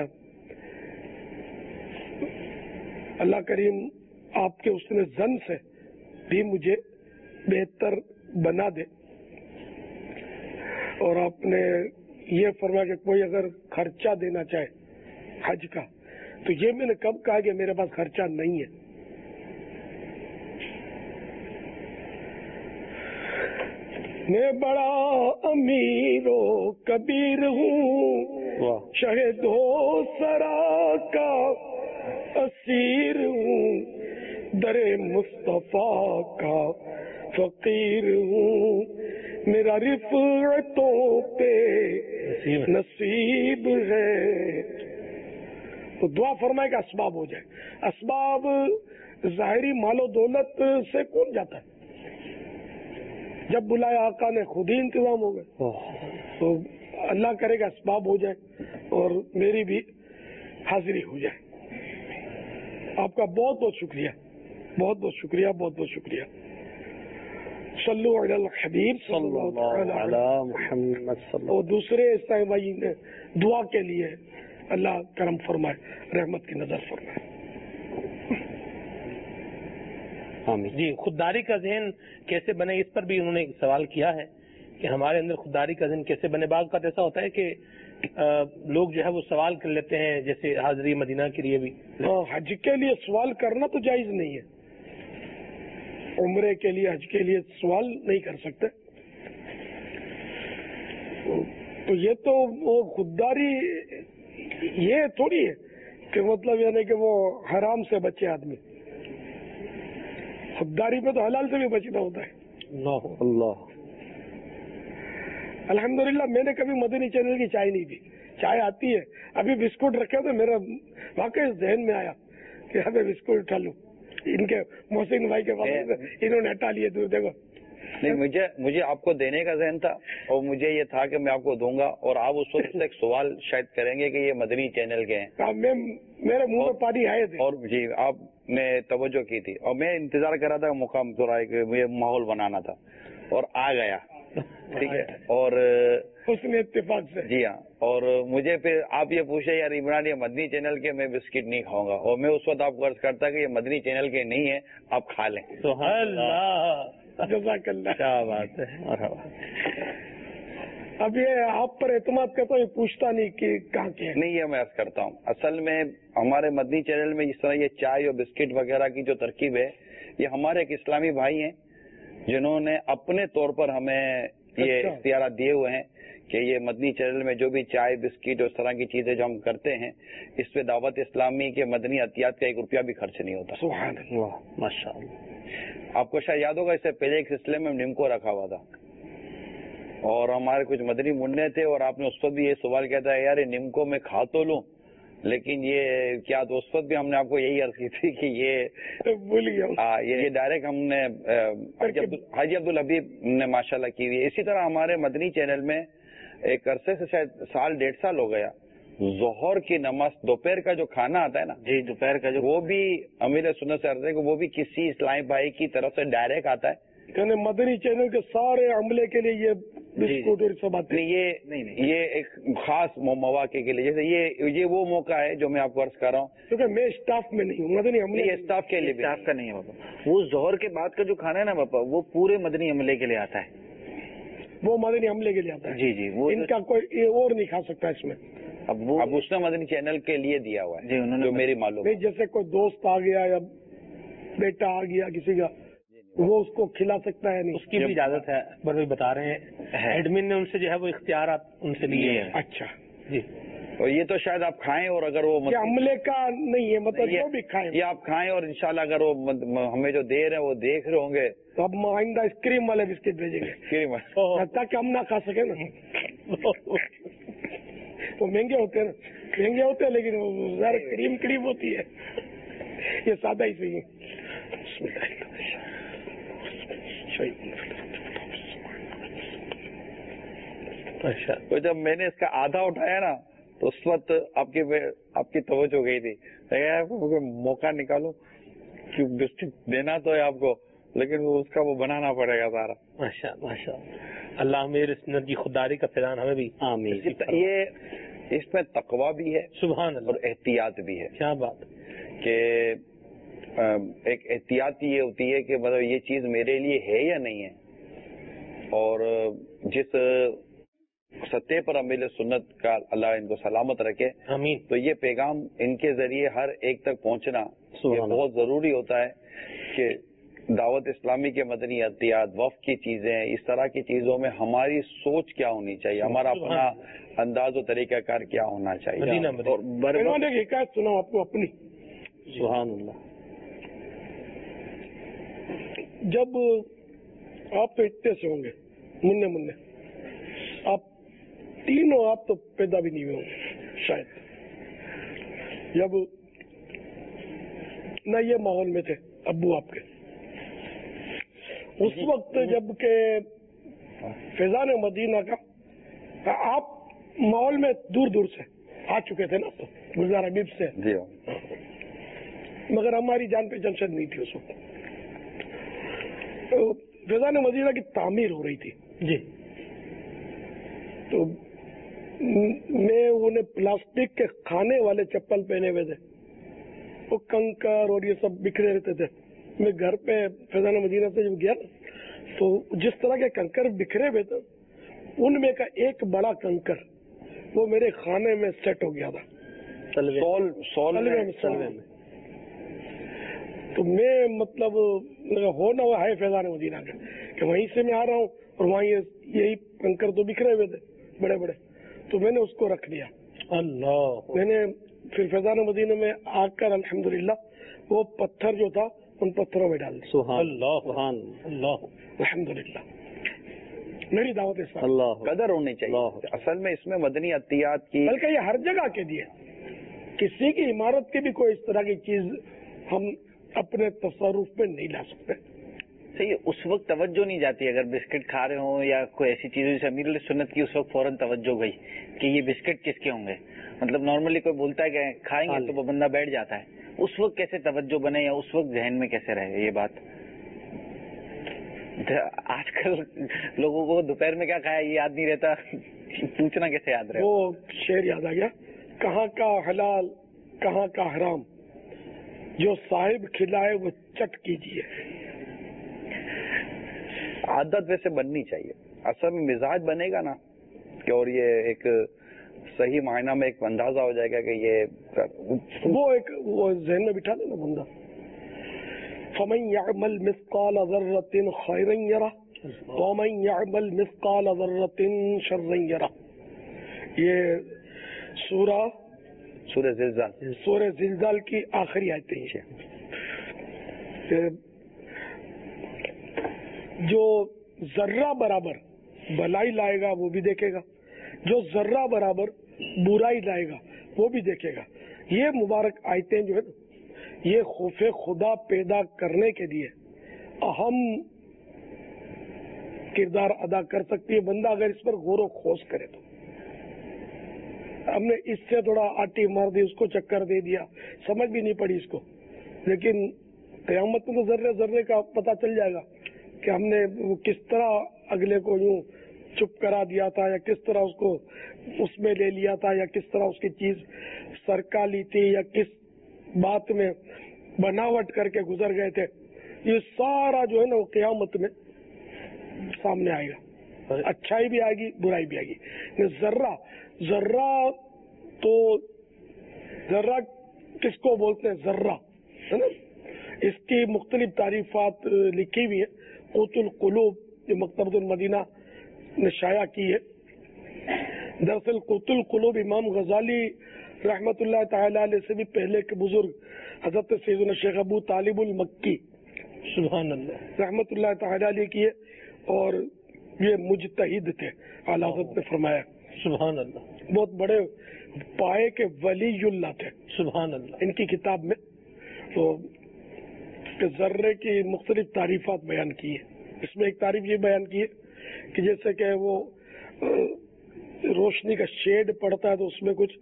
اللہ کریم آپ کے حسن زن سے بھی مجھے بہتر بنا دے، اور آپ نے یہ فرمایا کہ کوئی اگر خرچہ دینا چاہے حج کا، تو یہ میں نے کب کہا کہ میرے پاس خرچہ نہیں ہے؟ میں بڑا امیر و کبیر ہوں، شہد و سرا کا اسیر ہوں، در مصطفیٰ کا فقیر ہوں، میرا رفعتوں پہ نصیب ہے۔ تو دعا فرمائے کہ اسباب ہو جائے۔ اسباب ظاہری مال و دولت سے کون جاتا ہے؟ جب بلایا آقا نے خود ہی انتظام ہو گئے، تو اللہ کرے گا اسباب ہو جائے اور میری بھی حاضری ہو جائے۔ آپ کا بہت بہت شکریہ، بہت بہت شکریہ، بہت بہت شکریہ۔ صلو علی الحبیب صلی اللہ علی محمد۔ اور دوسرے عیسائی بھائی نے دعا کے لیے اللہ کرم فرمائے، رحمت کی نظر فرمائے۔ جی خودداری کا ذہن کیسے بنے، اس پر بھی انہوں نے ایک سوال کیا ہے کہ ہمارے اندر خودداری کا ذہن کیسے بنے۔ بعض کا ایسا ہوتا ہے کہ لوگ جو ہے وہ سوال کر لیتے ہیں، جیسے حاضری مدینہ کے لیے بھی حج کے لیے سوال کرنا تو جائز نہیں ہے، عمرے کے لیے حج کے لیے سوال نہیں کر سکتے، تو یہ تو وہ خودداری یہ تھوڑی ہے کہ مطلب یعنی کہ وہ حرام سے بچے آدمی، خودداری میں تو حلال سے بھی بچنا ہوتا ہے۔ اللہ اللہ الحمدللہ میں نے کبھی مدنی چینل کی چائے نہیں پی، چائے آتی ہے، ابھی بسکٹ رکھے تو میرا واقعی ذہن میں آیا کہ ابھی بسکٹ اٹھا لوں، ان کے محسن بھائی کے پاس انہوں نے ہٹا لیے، دور دیکھو۔ نہیں مجھے مجھے آپ کو دینے کا ذہن تھا، اور مجھے یہ تھا کہ میں آپ کو دوں گا، اور آپ اس وقت ایک سوال شاید کریں گے کہ یہ مدنی چینل کے ہیں، میں میرے منہ میں پانی آئے تھے، اور جی آپ نے توجہ کی تھی، اور میں انتظار کر رہا تھا مقام تھوڑا کہ مجھے ماحول بنانا تھا، اور آ گیا، ٹھیک ہے، اور اس نے اتفاق سے جی ہاں، اور مجھے پھر آپ یہ پوچھے یار عمران یہ مدنی چینل کے، میں بسکٹ نہیں کھاؤں گا، اور میں اس وقت آپ کو عرض کرتا کہ یہ مدنی چینل کے نہیں ہے، آپ کھا لیں۔ سبحان اللہ، جزاک اللہ، کیا بات ہے۔ اب یہ آپ پر اعتماد کرتا ہوں، پوچھتا نہیں کہ کہاں کے ہیں۔ نہیں یہ میں عرض کرتا ہوں، اصل میں ہمارے مدنی چینل میں جس طرح یہ چائے اور بسکٹ وغیرہ کی جو ترکیب ہے، یہ ہمارے ایک اسلامی بھائی ہیں جنہوں نے اپنے طور پر ہمیں یہ اختیارات دیے ہوئے ہیں کہ یہ مدنی چینل میں جو بھی چائے بسکٹ اور اس طرح کی چیزیں جو ہم کرتے ہیں، اس پہ دعوت اسلامی کے مدنی عطیات کا ایک روپیہ بھی خرچ نہیں ہوتا۔ سبحان اللہ، ماشاء اللہ۔ آپ کو شاید یاد ہوگا اس سے پہلے ایک سلسلے میں نمکو رکھا ہوا تھا، اور ہمارے کچھ مدنی منع تھے، اور آپ نے اس وقت بھی یہ سوال کیا تھا یار نمکو میں کھا تو لوں لیکن یہ کیا تو اس وقت بھی ہم نے آپ کو یہی عرض کی تھی کہ یہ بھول گیا ہاں یہ ڈائریکٹ ہم نے حاجی عبدالحبیب نے ماشاءاللہ کی ہوئی ہے. اسی طرح ہمارے مدنی چینل میں ایک عرصے سے شاید سال ڈیڑھ سال ہو گیا ظہر کی نماز دوپہر کا جو کھانا آتا ہے نا جی دوپہر کا جو وہ بھی امیر سنت سے عرض ہے کہ وہ بھی کسی اسلامی بھائی کی طرف سے ڈائریکٹ آتا ہے. یعنی مدنی چینل کے سارے عملے کے لیے یہ بسکٹ اور سب آتے ہیں. یہ نہیں یہ ایک خاص مواقع کے لیے جیسے یہ یہ وہ موقع ہے جو میں آپ کو عرض کر رہا ہوں کیونکہ میں اسٹاف میں نہیں ہوں مدنی عملے یہ اسٹاف کے لیے بھی اسٹاف کا نہیں ہے باپا. وہ ظہر کے بعد کا جو کھانا ہے نا باپا وہ پورے مدنی عملے کے لیے آتا ہے. وہ مدنی عملے کے لیے آتا ہے. جی جی وہ ان کا کوئی اور نہیں کھا سکتا اس میں. اب وہ اب اس نے مدنی چینل کے لیے دیا ہوا ہے جی انہوں نے جو میری معلوم نہیں جیسے کوئی دوست آ گیا یا بیٹا آ گیا کسی کا وہ اس کو کھلا سکتا ہے نہیں. اس کی بھی اجازت ہے بھائی بتا رہے ہیں ایڈمن نے ان سے جو ہے وہ اختیارات ان سے لیے ہیں. اچھا جی اور یہ تو شاید آپ کھائیں اور اگر وہ یہ عملے کا نہیں ہے مطلب جو بھی کھائیں یہ آپ کھائیں اور انشاءاللہ اگر وہ ہمیں جو دے رہے ہیں وہ دیکھ رہے ہوں گے تو اب آئندہ کریم والے بسکٹ بھیجیں گے تاکہ ہم نہ کھا سکیں نا. وہ مہنگے ہوتے ہیں نا مہنگے ہوتے ہیں لیکن ذرا کریم کریم ہوتی ہے. یہ سادہ ہی صحیح ہے. اچھا تو جب میں نے اس کا آدھا اٹھایا نا تو اس وقت آپ کی آپ کی توجہ ہو گئی تھی موقع نکالو کہ بسکٹ دینا تو ہے آپ کو لیکن وہ اس کا وہ بنانا پڑے گا سارا. ماشاء ماشاء اللہ میرے سنت کی خودداری کا فیضان ہمیں بھی آمین. یہ اس میں تقوی بھی ہے سبحان اللہ اور احتیاط بھی ہے. کیا بات کہ ایک احتیاط یہ ہوتی ہے کہ مطلب یہ چیز میرے لیے ہے یا نہیں ہے اور جس سطح پر امیل سنت کا اللہ ان کو سلامت رکھے آمین. تو یہ پیغام ان کے ذریعے ہر ایک تک پہنچنا یہ بہت ضروری ہوتا ہے کہ دعوت اسلامی کے مدنی احتیاط وقف کی چیزیں اس طرح کی چیزوں میں ہماری سوچ کیا ہونی چاہیے ہمارا اپنا انداز و طریقہ کار کیا ہونا چاہیے. اور ایک حکایت سناؤ آپ کو اپنی. سبحان اللہ. جب آپ تو اتنے سے ہوں گے منہ منہ آپ تینوں آپ تو پیدا بھی نہیں ہوئے ہوں گے شاید جب نہ یہ ماحول میں تھے ابو آپ کے اس وقت جب کہ فیضان مدینہ کا آپ ماحول میں دور دور سے آ چکے تھے نا تو گلزار حبیب سے مگر ہماری جان پہچان شاید نہیں تھی اس وقت. فیضان مدینہ کی تعمیر ہو رہی تھی جی تو میں انہیں پلاسٹک کے کھانے والے چپل پہنے ہوئے تھے وہ کنکر اور یہ سب بکھرے رہتے تھے. میں گھر پہ فیضان مدینہ سے جب گیا تو جس طرح کے کنکر بکھرے ہوئے تھے ان میں کا ایک بڑا کنکر وہ میرے کھانے میں سیٹ ہو گیا تھا سول سول میں. تو میں مطلب ہونا ہوا ہے فیضان مدینہ کا کہ وہیں سے میں آ رہا ہوں اور وہاں یہی کنکر تو بکھرے ہوئے تھے بڑے بڑے تو میں نے اس کو رکھ لیا. اللہ میں نے پھر فیضان مدینہ میں آ کر الحمدللہ وہ پتھر جو تھا ان پتھروں میں ڈال دیا. سبحان اللہ سبحان اللہ الحمدللہ میری دعوت ہے اللہ قدر ہونی چاہیے. اصل میں اس میں مدنی احتیاط کی بلکہ یہ ہر جگہ کے دیے کسی کی عمارت کی بھی کوئی اس طرح کی چیز ہم اپنے تصرف میں نہیں لا سکتے. صحیح اس وقت توجہ نہیں جاتی اگر بسکٹ کھا رہے ہوں یا کوئی ایسی چیز جیسے امیر علیہ سنت کی اس وقت فوراً توجہ گئی کہ یہ بسکٹ کس کے ہوں گے. مطلب نارملی کوئی بولتا ہے کہ کھائیں گے تو وہ بندہ بیٹھ جاتا ہے. اس وقت کیسے توجہ بنے یا اس وقت ذہن میں کیسے رہے یہ بات. آج کل لوگوں کو دوپہر میں کیا کھایا یہ یاد نہیں رہتا پوچھنا کیسے یاد رہے. وہ شعر یاد آ گیا کہاں کا حلال کہاں کا حرام جو صاحب کھلائے وہ چٹ کیجیے. عادت ویسے بننی چاہیے. اصل میں مزاج بنے گا نا کہ اور یہ ایک صحیح معنی میں ایک اندازہ ہو جائے گا کہ یہ وہ ایک وہ ذہن میں بٹھا دینا بندہ. فمن يعمل مثقال ذرة خيرا يره ومن يعمل مثقال ذرة شرا يره. یہ سورہ سورہ زلزال سورہ زلزال کی آخری آیتیں ہیں. جو ذرہ برابر بلائی لائے گا وہ بھی دیکھے گا جو ذرہ برابر برائی لائے گا وہ بھی دیکھے گا. یہ مبارک آیتیں جو ہے یہ خوف خدا پیدا کرنے کے لیے اہم کردار ادا کر سکتی ہے بندہ اگر اس پر غور و خوض کرے تو. ہم نے اس سے تھوڑا آٹی مار دی, اس کو چکر دے دیا, سمجھ بھی نہیں پڑی اس کو, لیکن قیامت میں تو ذرے ذرے کا پتہ چل جائے گا کہ ہم نے کس طرح اگلے کو یوں چپ کرا دیا تھا, یا کس طرح اس کو اس میں لے لیا تھا, یا کس طرح اس کی چیز سرکا لی تھی, یا کس بات میں بناوٹ کر کے گزر گئے تھے. یہ سارا جو ہے نا وہ قیامت میں سامنے آئے گا, اچھائی بھی آئے گی برائی بھی آئے گی. ذرہ ذرہ تو ذرہ کس کو بولتے ہیں, ذرہ ہے نا, اس کی مختلف تعریفات لکھی ہوئی ہیں. قوت القلوب جو مکتبۃ المدینہ نے شائع کی ہے. دراصل قوت القلوب امام غزالی رحمت اللہ تعالی علیہ سے بھی پہلے کے بزرگ حضرت سیدنا شیخ ابو طالب المکی سبحان اللہ رحمت اللہ تعالی علیہ کی ہے, اور یہ مجتہد تھے. اعلیٰ حضرت نے فرمایا سبحان اللہ, بہت بڑے پائے کے ولی اللہ تھے سبحان اللہ. ان کی کتاب میں تو ذرے کی مختلف تعریفات بیان کی ہے. اس میں ایک تعریف یہ بیان کی ہے کہ جیسے کہ وہ روشنی کا شیڈ پڑتا ہے تو اس میں کچھ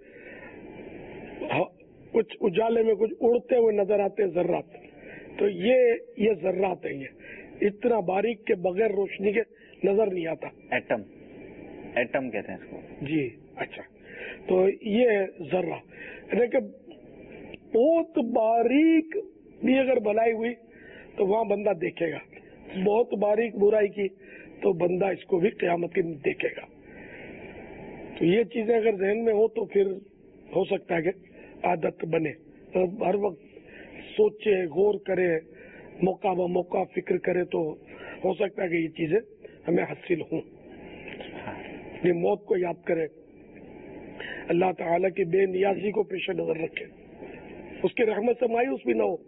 کچھ اجالے میں کچھ اڑتے ہوئے نظر آتے ہیں ذرات, تو یہ یہ ذرات ہیں, یہ اتنا باریک کے بغیر روشنی کے نظر نہیں آتا. ایٹم ایٹم کہتے ہیں اس کو. جی اچھا, تو یہ ذرہ یعنی کہ بہت باریک بھی اگر بھلائی ہوئی تو وہاں بندہ دیکھے گا, بہت باریک برائی کی تو بندہ اس کو بھی قیامت کے دن دیکھے گا. تو یہ چیزیں اگر ذہن میں ہو تو پھر ہو سکتا ہے کہ عادت بنے, ہر وقت سوچے غور کرے, موقع ب موقع فکر کرے تو ہو سکتا ہے کہ یہ چیزیں ہمیں حاصل ہوں. یہ موت کو یاد کرے, اللہ تعالیٰ کی بے نیازی کو پیش نظر رکھے, اس کی رحمت سے مایوس بھی نہ ہو.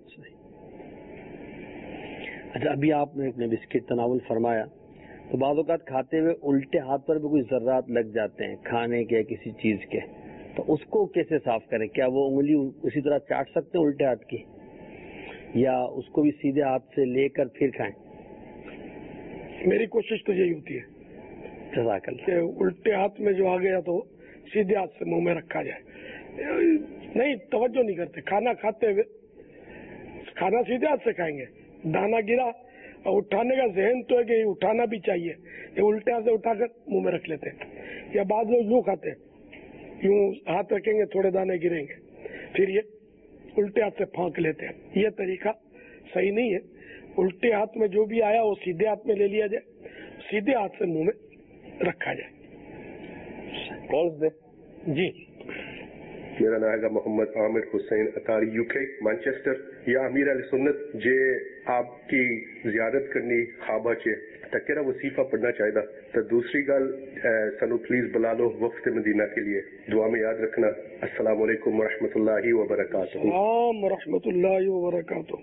اچھا, ابھی آپ نے اپنے بسکٹ تناول فرمایا تو بعض اوقات کھاتے ہوئے الٹے ہاتھ پر بھی کوئی ذرات لگ جاتے ہیں کھانے کے کسی چیز کے, تو اس کو کیسے صاف کریں؟ کیا وہ انگلی اسی طرح چاٹ سکتے ہیں الٹے ہاتھ کی, یا اس کو بھی سیدھے ہاتھ سے لے کر پھر کھائیں؟ میری کوشش تو یہی ہوتی ہے جزاک اللہ کہ الٹے ہاتھ میں جو آ گیا تو سیدھے ہاتھ سے منہ میں رکھا جائے. نہیں, توجہ نہیں کرتے, کھانا کھاتے ہوئے کھانا سیدھے ہاتھ سے کھائیں گے, دانا گرا اٹھانے کا ذہن تو ہے کہ اٹھانا بھی چاہیے, یہ الٹے ہاتھ سے اٹھا کر منہ میں رکھ لیتے ہیں. یا بعض لوگ یوں کھاتے ہیں, یوں ہاتھ رکھیں گے تھوڑے دانے گریں گے, پھر یہ الٹے ہاتھ سے پھانک لیتے ہیں. یہ طریقہ صحیح نہیں ہے. الٹے ہاتھ میں جو بھی آیا وہ سیدھے ہاتھ میں لے لیا جائے, سیدھے ہاتھ سے منہ میں رکھا جائے. کال دے. جی, میرا نام ہے محمد عامر حسین اتاری, یو کے مانچسٹر. یا امیر علیہ سنت جے آپ کی زیارت کرنی خوابہ چے تکیرا وصیفہ پڑھنا چاہیے, تو دوسری گل سنو پلیز بلا لو وفد مدینہ کے لیے, دعا میں یاد رکھنا. السلام علیکم ورحمۃ اللہ وبرکاتہ. السلام ورحمۃ اللہ وبرکاتہ.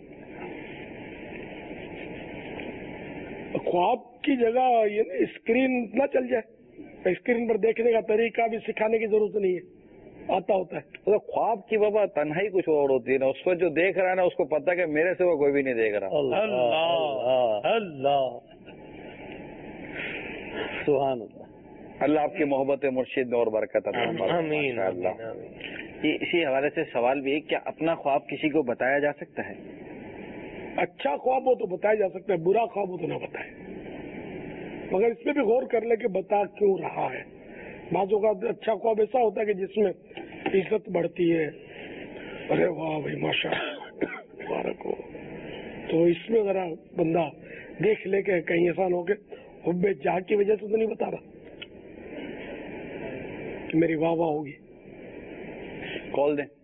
خواب کی جگہ یہ اسکرین نہ چل جائے, اسکرین پر دیکھنے کا طریقہ بھی سکھانے کی ضرورت نہیں ہے, آتا ہوتا ہے. خواب کی بابا تنہائی کچھ اور ہوتی ہے نا, اس پر جو دیکھ رہا ہے نا اس کو پتا کہ میرے سے وہ کوئی بھی نہیں دیکھ رہا. اللہ اللہ سبحان اللہ. اللہ آپ کی محبت مرشد میں اور برکت عطا فرمائے. اللہ. اسی حوالے سے سوال بھی ہے, کیا اپنا خواب کسی کو بتایا جا سکتا ہے؟ اچھا خواب ہو تو بتایا جا سکتا ہے, برا خواب ہو تو نہ بتائے, مگر اس میں بھی غور کر لے کہ بتا کیوں رہا ہے. بعضوں کا اچھا خواب ایسا ہوتا ہے کہ جس میں عزت بڑھتی ہے, ارے واہ بھائی ماشاء اللہ مبارک ہو, تو اس میں ذرا بندہ دیکھ لے کہ کہیں ایسا نہ ہو کہ حب جاہ کی وجہ سے تو نہیں بتا رہا کہ میری واہ واہ ہوگی. کال دیں.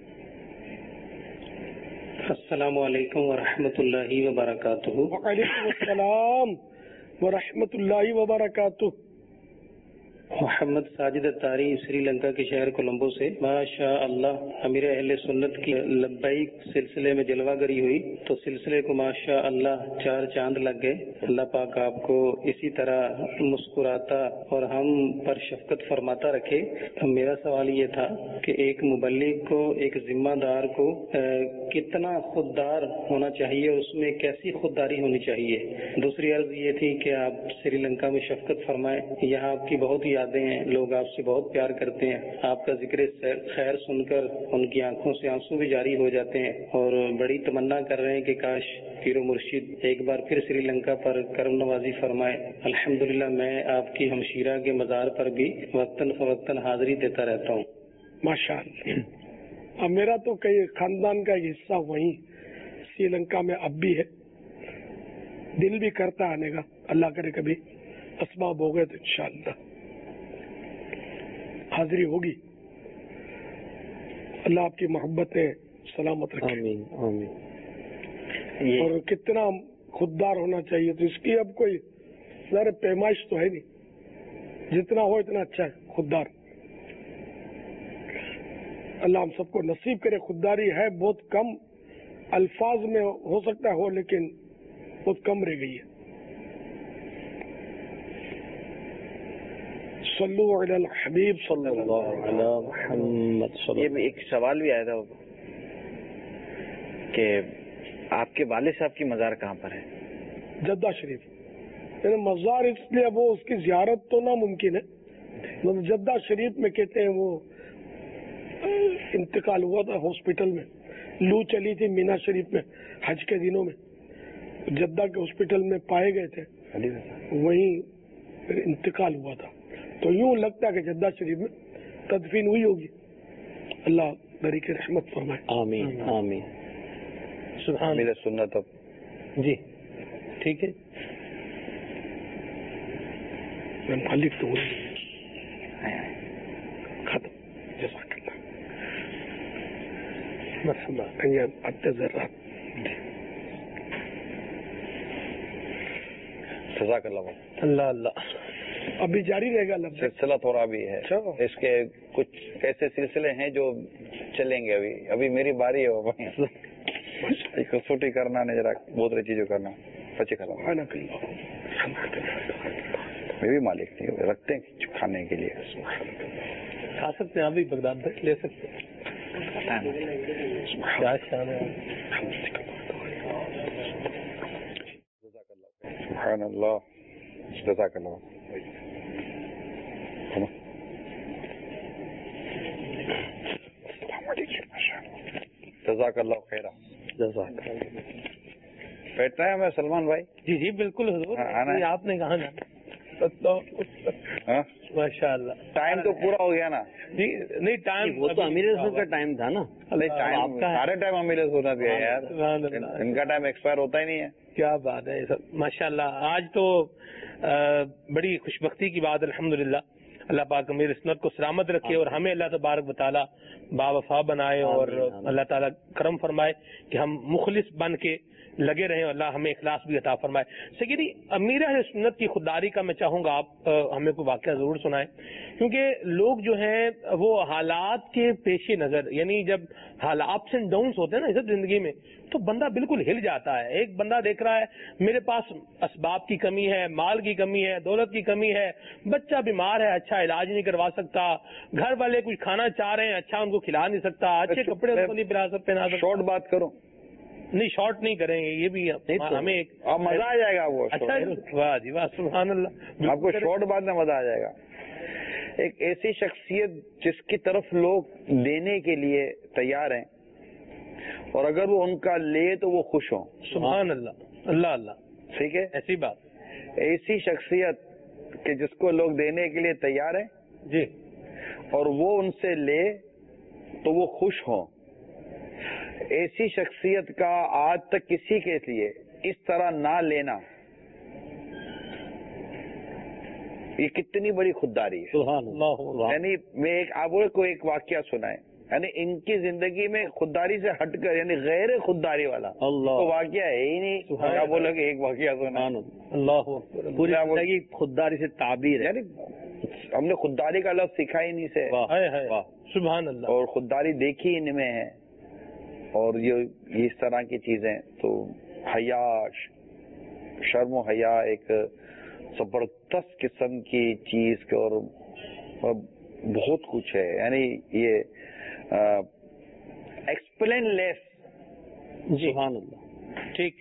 السلام علیکم ورحمۃ اللہ وبرکاتہ. وعلیکم السلام ورحمۃ اللہ وبرکاتہ. محمد ساجد اتاری سری لنکا کے شہر کولمبو سے ماشاء اللہ امیر اہل سنت کی لبیک سلسلے میں جلوہ گری ہوئی تو سلسلے کو ماشاء اللہ چار چاند لگ گئے. اللہ پاک آپ کو اسی طرح مسکراتا اور ہم پر شفقت فرماتا رکھے. میرا سوال یہ تھا کہ ایک مبلغ کو ایک ذمہ دار کو کتنا خوددار ہونا چاہیے, اس میں کیسی خودداری ہونی چاہیے. دوسری عرض یہ تھی کہ آپ سری لنکا میں شفقت فرمائیں, یہاں آپ کی بہت یادیں ہیں, لوگ آپ سے بہت پیار کرتے ہیں. آپ کا ذکر خیر سن کر ان کی آنکھوں سے آنسو بھی جاری ہو جاتے ہیں اور بڑی تمنا کر رہے ہیں کہ کاش پیر و مرشد ایک بار پھر سری لنکا پر کرم نوازی فرمائے. الحمدللہ میں آپ کی ہمشیرہ کے مزار پر بھی وقتاً فوقتاً حاضری دیتا رہتا ہوں. ماشاء اللہ. اب میرا تو کئی خاندان کا حصہ وہیں سری لنکا میں اب بھی ہے, دل بھی کرتا آنے کا, اللہ کرے کبھی اسباب ہو گئے تو انشاءاللہ حاضری ہوگی. اللہ آپ کی محبتیں سلامت رکھے. آمین آمین. اور کتنا خوددار ہونا چاہیے, تو اس کی اب کوئی ذرا پیمائش تو ہے نہیں, جتنا ہو اتنا اچھا ہے خوددار. اللہ ہم سب کو نصیب کرے. خودداری ہے بہت کم, الفاظ میں ہو سکتا ہے ہو, لیکن بہت کم رہ گئی ہے. صلو علی الحبیب صلی اللہ علی محمد صلی اللہ. یہ ایک سوال بھی آیا تھا کہ آپ کے والد صاحب کی مزار کہاں پر ہے؟ جدہ شریف. یعنی مزار اس لیے وہ اس کی زیارت تو ناممکن ہے, مطلب جدہ شریف میں کہتے ہیں وہ انتقال ہوا تھا ہاسپٹل میں, لو چلی تھی مینا شریف میں حج کے دنوں میں, جدہ کے ہاسپٹل میں پائے گئے تھے, وہیں پھر انتقال ہوا تھا. تو یوں لگتا ہے کہ جدہ شریف میں تدفین ہوئی ہوگی. اللہ بری کی رحمت فرمائے. آمین آمین. سبحان میرا سنت اب جی ٹھیک ہے. میں مالک تو ہوں ختم. جزاک اللہ. مرحبا. اعتذارات. جزاک اللہ. اللہ اللہ. ابھی جاری رہے گا لفظ سلسلہ تھوڑا بھی ہے, اس کے کچھ ایسے سلسلے ہیں جو چلیں گے. ابھی ابھی میری باری ہے کسوٹی کرنا نہیں, ذرا بہت ساری چیزیں کرنا. بچے کھانا میں بھی مالک نہیں رکھتے ہیں کھانے کے لیے. کھا سکتے ہیں ابھی بغداد تک لے سکتے ہیں. سبحان اللہ. جزاک اللہ. جزاک اللہ خیر. جزاک. بیٹھنا ہے ہمیں سلمان بھائی؟ جی جی بالکل حضور. آپ نے کہا نا ماشاء اللہ. ٹائم تو پورا ہو گیا نا. جی نہیں ٹائم وہ تو امیر رسول کا ٹائم تھا نا. سارے ٹائم امیر رسول ہونا چاہیے یار, ان کا ٹائم ایکسپائر ہوتا ہی نہیں ہے. کیا بات ہے سب ماشاء اللہ. آج تو بڑی خوشبختی کی بات الحمدللہ. اللہ پاک امیر سنت کو سلامت رکھے اور ہمیں اللہ تبارک و تعالیٰ باوفا بنائے اور اللہ تعالیٰ کرم فرمائے کہ ہم مخلص بن کے لگے رہیں, اور اللہ ہمیں اخلاص بھی عطا فرمائے. سیدی امیر اہل سنت کی خودداری کا میں چاہوں گا آپ ہمیں کوئی واقعہ ضرور سنائیں, کیونکہ لوگ جو ہیں وہ حالات کے پیش نظر, یعنی جب حالات اپس اینڈ ڈاؤنس ہوتے ہیں نا اس زندگی میں, تو بندہ بالکل ہل جاتا ہے. ایک بندہ دیکھ رہا ہے میرے پاس اسباب کی کمی ہے, مال کی کمی ہے, دولت کی کمی ہے, بچہ بیمار ہے, اچھا علاج نہیں کروا سکتا, گھر والے کچھ کھانا چاہ رہے ہیں, اچھا ان کو کھلا نہیں سکتا, اچھے کپڑے ان کو نہیں پہنا سکتے. شارٹ بات کرو. نہیں شارٹ نہیں کریں گے, یہ بھی ہمیں ایک مزہ آ جائے گا. وہ اچھا واہ جی واہ سبحان اللہ. آپ کو شارٹ بات میں مزہ آ جائے گا. ایک ایسی شخصیت جس کی طرف لوگ دینے کے لیے تیار ہیں, اور اگر وہ ان کا لے تو وہ خوش ہوں. سبحان اللہ. اللہ اللہ. ٹھیک ہے, ایسی بات. ایسی شخصیت کہ جس کو لوگ دینے کے لیے تیار ہیں جی, اور وہ ان سے لے تو وہ خوش ہوں. ایسی شخصیت کا آج تک کسی کے لیے اس طرح نہ لینا, یہ کتنی بڑی خودداری ہے. یعنی میں ایک آپ کو ایک واقعہ سنائے, یعنی ان کی زندگی میں خودداری سے ہٹ کر یعنی غیر خودداری والا تو واقعہ ہے ہی نہیں. کیا بولو کہ ایک واقعہ سنا, اللہ پوری زندگی خودداری سے تعبیر ہے. یعنی ہم نے خودداری کا لفظ سیکھا ہی نہیں سے، سبحان اللہ، اور خودداری دیکھی ان میں ہے، اور یہ اس طرح کی چیزیں، تو حیا، شرم و حیا ایک زبردست قسم کی چیز کے، اور بہت کچھ ہے، یعنی یہ ایکسپلین لیس. سبحان اللہ. ٹھیک،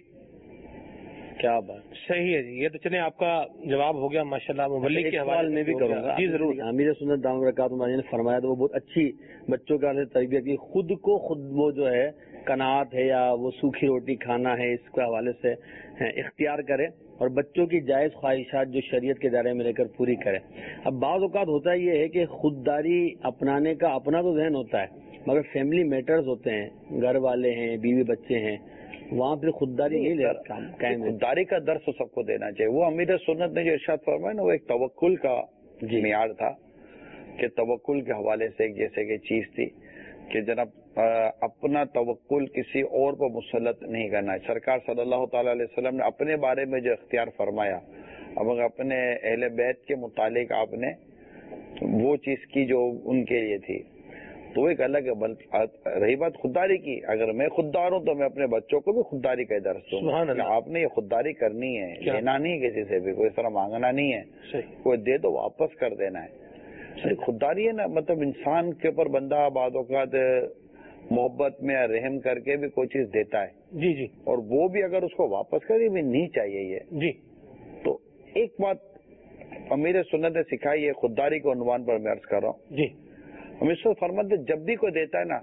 کیا بات، صحیح ہے جی. یہ تو چلیں آپ کا جواب ہو گیا ماشاءاللہ. مبلغ کے حوالے میں بھی کروں گا. جی ضرور. امیر سنت دامت برکاتہ نے فرمایا تو وہ بہت اچھی بچوں کا تربیت کی، خود کو خود وہ جو ہے قناعت ہے یا وہ سوکھی روٹی کھانا ہے، اس کے حوالے سے اختیار کرے، اور بچوں کی جائز خواہشات جو شریعت کے دائرے میں لے کر پوری کرے. اب بعض اوقات ہوتا یہ ہے کہ خودداری اپنانے کا اپنا تو ذہن ہوتا ہے، مگر فیملی میٹرز ہوتے ہیں، گھر والے ہیں، بیوی بچے ہیں، وہاں پہ خودداری نہیں لے قائم. خودداری کا درس تو سب کو دینا چاہیے. وہ امیر سنت نے جو ارشاد فرمایا نا، وہ ایک توکل کا معیار تھا، کہ توکل کے حوالے سے ایک جیسے کہ چیز تھی کہ جناب اپنا توکل کسی اور پر مسلط نہیں کرنا ہے. سرکار صلی اللہ تعالی علیہ وسلم نے اپنے بارے میں جو اختیار فرمایا، اب اپنے اہل بیت کے متعلق آپ نے وہ چیز کی جو ان کے لیے تھی، تو ایک الگ ہے. رہی بات خودداری کی، اگر میں خوددار ہوں تو میں اپنے بچوں کو بھی خودداری کا درس دوں. آپ نے یہ خودداری کرنی ہے، لینا نہیں کسی سے بھی، کوئی اس طرح مانگنا نہیں ہے، کوئی دے تو واپس کر دینا ہے. خودداری ہے نا، مطلب انسان کے اوپر بندہ بعض اوقات محبت میں رحم کر کے بھی کوئی چیز دیتا ہے، جی جی، اور وہ بھی اگر اس کو واپس کرے بھی نہیں چاہیے یہ جی. تو ایک بات امیر سنت نے سکھائی ہے خودداری کے عنوان پر میں عرض کر رہا ہوں. جی، ہم اس کو فرماتے جب بھی کوئی دیتا ہے نا،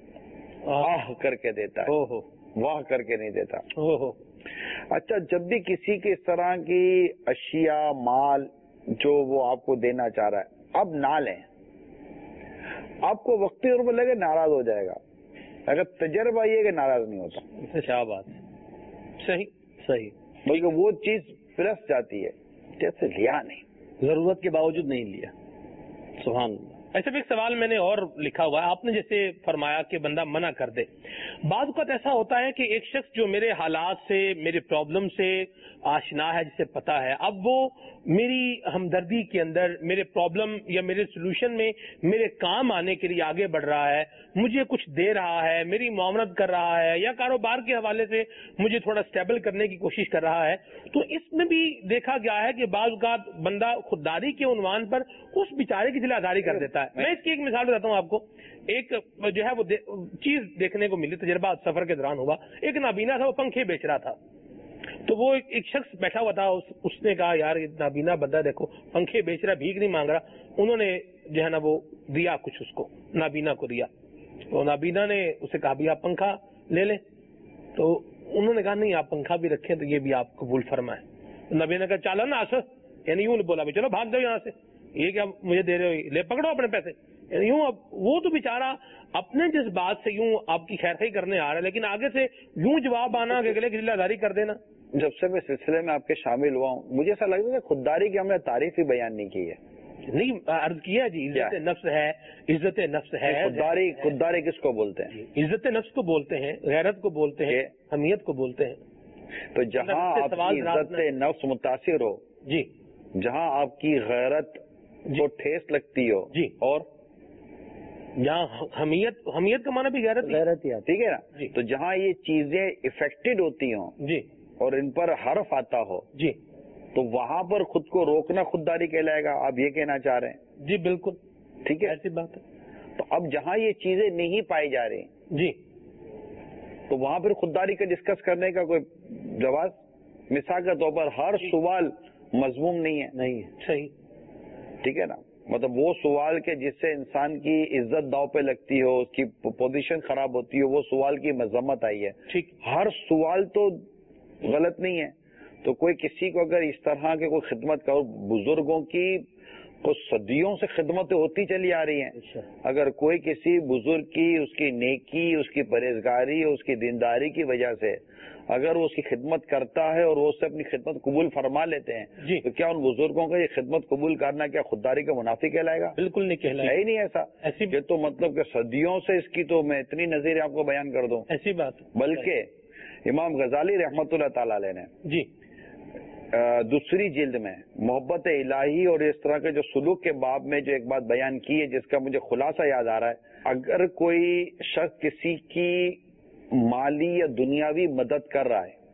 آہ کر کے دیتا ہے، واہ کر کے نہیں دیتا. اچھا، جب بھی کسی کی اس طرح کی اشیاء، مال جو وہ آپ کو دینا چاہ رہا ہے، اب نہ لیں. آپ کو وقتی طور پر لگے ناراض ہو جائے گا، اگر تجربہ یہ کہ ناراض نہیں ہوتا. کیا بات، صحیح صحیح. بلکہ وہ چیز پلس جاتی ہے، جیسے لیا نہیں، ضرورت کے باوجود نہیں لیا. سبحان اللہ. ایسا بھی ایک سوال میں نے اور لکھا ہوا ہے، آپ نے جیسے فرمایا کہ بندہ منع کر دے. بعض اوقات ایسا ہوتا ہے کہ ایک شخص جو میرے حالات سے، میرے پرابلم سے آشنا ہے، جسے پتا ہے، اب وہ میری ہمدردی کے اندر، میرے پرابلم یا میرے سولوشن میں میرے کام آنے کے لیے آگے بڑھ رہا ہے، مجھے کچھ دے رہا ہے، میری معاونت کر رہا ہے، یا کاروبار کے حوالے سے مجھے تھوڑا سٹیبل کرنے کی کوشش کر رہا ہے. تو اس میں بھی دیکھا گیا ہے کہ بعض اوقات بندہ خودداری کے عنوان پر اس بیچارے کی دل آزاری کر دیتا ہے. میں اس کی ایک مثال بتاتا ہوں آپ کو. ایک جو ہے وہ دے, چیز دیکھنے کو ملی، تجربہ سفر کے دوران ہوا. ایک نابینا تھا، وہ پنکھے بیچ رہا تھا. تو وہ ایک, ایک شخص بیٹھا ہوا تھا، اس, اس نے کہا یار یہ نابینا بندہ دیکھو پنکھے بیچ رہا، بھیک نہیں مانگ رہا. انہوں نے جو ہے نا وہ دیا کچھ، اس کو نابینا کو دیا. تو نابینا نے اسے کہا بھی آپ پنکھا لے لیں. تو انہوں نے کہا نہیں، آپ پنکھا بھی رکھیں تو یہ بھی آپ قبول فرمائیں. نابینا کا چالا نا آسر، یعنی یوں بولا بھی چلو بھاگ جاؤ یہاں سے، یہ کیا مجھے دے رہے ہو، لے پکڑو اپنے پیسے. یعنی یوں اب وہ تو بیچارہ اپنے جس بات سے یوں آپ کی خیر خواہی کرنے آ رہا ہے، لیکن آگے سے یوں جواب آنا کہ اگلے کی دل آزاری کر دینا. جب سے میں سلسلے میں آپ کے شامل ہوا ہوں، مجھے ایسا لگتا ہے کہ خودداری کی ہم نے تعریف ہی بیان نہیں کی ہے. نہیں عرض کیا جی، عزت نفس ہے، عزت نفس ہے. خودداری خودداری کس کو بولتے ہیں؟ عزت نفس کو بولتے ہیں، غیرت کو بولتے ہیں، حمیت کو بولتے ہیں. تو جہاں آپ کی عزت نفس متاثر ہو، جی، جہاں آپ کی غیرت کو ٹھیس لگتی ہو، جی، اور جہاں حمیت حمیت کا معنی بھی غیرت غیرت ہی ہے، ٹھیک ہے نا. تو جہاں یہ چیزیں افیکٹڈ ہوتی ہوں، جی، اور ان پر حرف آتا ہو، جی، تو وہاں پر خود کو روکنا خودداری کہلائے گا. آپ یہ کہنا چاہ رہے ہیں؟ جی بالکل ٹھیک ہے، ایسی بات ہے. تو اب جہاں یہ چیزیں نہیں پائی جا رہی، جی، تو وہاں پھر خودداری کا ڈسکس کرنے کا کوئی جواز. مثال کے طور پر ہر سوال مضموم نہیں ہے. نہیں صحیح، ٹھیک ہے نا. مطلب وہ سوال کے جس سے انسان کی عزت داؤ پہ لگتی ہو، اس کی پوزیشن خراب ہوتی ہو، وہ سوال کی مذمت آئی ہے. ٹھیک، ہر سوال تو غلط نہیں ہے. تو کوئی کسی کو اگر اس طرح کے کوئی خدمت کرو، بزرگوں کی کچھ صدیوں سے خدمتیں ہوتی چلی آ رہی ہیں. اگر کوئی کسی بزرگ کی، اس کی نیکی، اس کی پرہیزگاری، اس کی دینداری کی وجہ سے اگر وہ اس کی خدمت کرتا ہے اور وہ اس سے اپنی خدمت قبول فرما لیتے ہیں، جی، تو کیا ان بزرگوں کا یہ خدمت قبول کرنا کیا خودداری کا منافی کہلائے گا؟ بالکل نہیں کہلائے گا. ہے ہی نہیں ایسا. ایسی یہ تو مطلب کہ صدیوں سے اس کی تو میں اتنی نظیر آپ کو بیان کر دوں. ایسی بات. بلکہ امام غزالی رحمت اللہ تعالی علیہ نے جی دوسری جلد میں محبت الہی اور اس طرح کے جو سلوک کے باب میں جو ایک بات بیان کی ہے جس کا مجھے خلاصہ یاد آ رہا ہے، اگر کوئی شخص کسی کی مالی یا دنیاوی مدد کر رہا ہے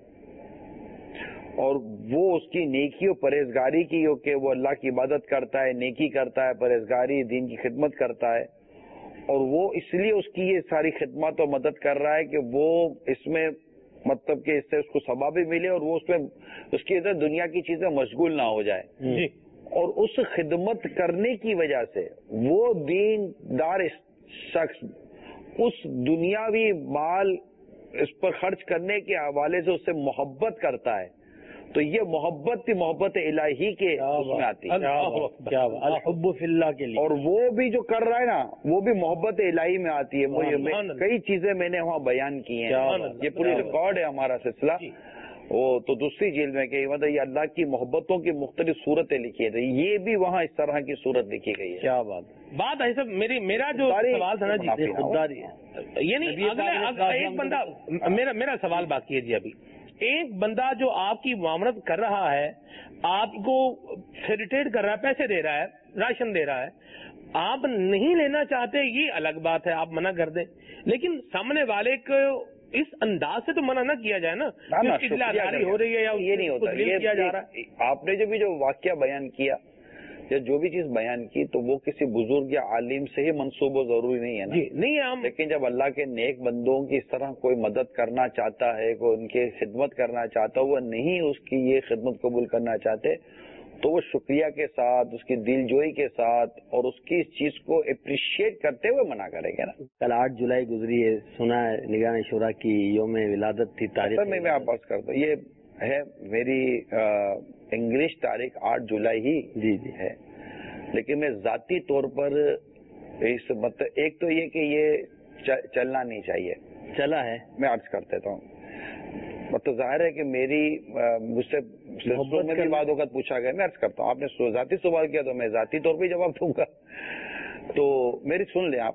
اور وہ اس کی نیکی و پرہیزگاری کی ہو کہ وہ اللہ کی عبادت کرتا ہے، نیکی کرتا ہے، پرہیزگاری، دین کی خدمت کرتا ہے، اور وہ اس لیے اس کی یہ ساری خدمات و مدد کر رہا ہے کہ وہ اس میں مطلب کہ اس سے اس کو ثواب بھی ملے اور وہ اس میں اس کی ادھر دنیا کی چیزیں مشغول نہ ہو جائے، جی، اور اس خدمت کرنے کی وجہ سے وہ دین دار شخص اس دنیاوی مال اس پر خرچ کرنے کے حوالے سے اس سے محبت کرتا ہے، تو یہ محبت بھی محبت الہی کے اس میں آتی ہے، الحب فی اللہ کے لیے، اور وہ بھی جو کر رہا ہے نا وہ بھی محبت الہی میں آتی ہے۔ کئی چیزیں میں نے وہاں بیان کی ہیں، یہ پوری ریکارڈ ہے ہمارا سلسلہ، وہ تو دوسری جیل میں کہ مطلب یہ اللہ کی محبتوں کی مختلف صورتیں لکھی ہے، یہ بھی وہاں اس طرح کی صورت لکھی گئی ہے۔ کیا بات بات ہے سب میری میرا جو سوال تھا نا جی، خودداری یعنی ایک بندہ میرا میرا سوال باقی ہے جی، ابھی ایک بندہ جو آپ کی معاملت کر رہا ہے، آپ کو فیسیلیٹیٹ کر رہا ہے، پیسے دے رہا ہے، راشن دے رہا ہے، آپ نہیں لینا چاہتے یہ الگ بات ہے، آپ منع کر دیں، لیکن سامنے والے کو اس انداز سے تو منع نہ کیا جائے نا، ہو رہی ہے یا یہ نہیں ہوتا، کیا جا رہا ہے۔ آپ نے جو بھی جو واقعہ بیان کیا یا جو بھی چیز بیان کی تو وہ کسی بزرگ یا عالم سے ہی منسوب و ضروری نہیں ہے نا، جی نہیں ہے، لیکن جب اللہ کے نیک بندوں کی اس طرح کوئی مدد کرنا چاہتا ہے، کوئی ان کی خدمت کرنا چاہتا ہے، وہ نہیں اس کی یہ خدمت قبول کرنا چاہتے تو وہ شکریہ کے ساتھ، اس کی دل جوئی کے ساتھ اور اس کی اس چیز کو اپریشیٹ کرتے ہوئے منع کریں گے نا۔ کل آٹھ جولائی گزری ہے، سنا ہے نگران شورا کی یوم ولادت تھی، تاریخ میں میں آپ عرض کرتا ہوں یہ ہے میری انگلش تاریخ آٹھ جولائی ہی جی جی ہے، لیکن میں ذاتی طور پر اس مطلب ایک تو یہ کہ یہ چلنا نہیں چاہیے، چلا ہے، میں عرض کر دیتا ہوں، مطلب ظاہر ہے کہ میری مجھ سے میں بھی بعض اوقات پوچھا گیا، میں عرض کرتا ہوں، آپ نے ذاتی سوال کیا تو میں ذاتی طور پہ جواب دوں گا، تو میری سن لیں آپ،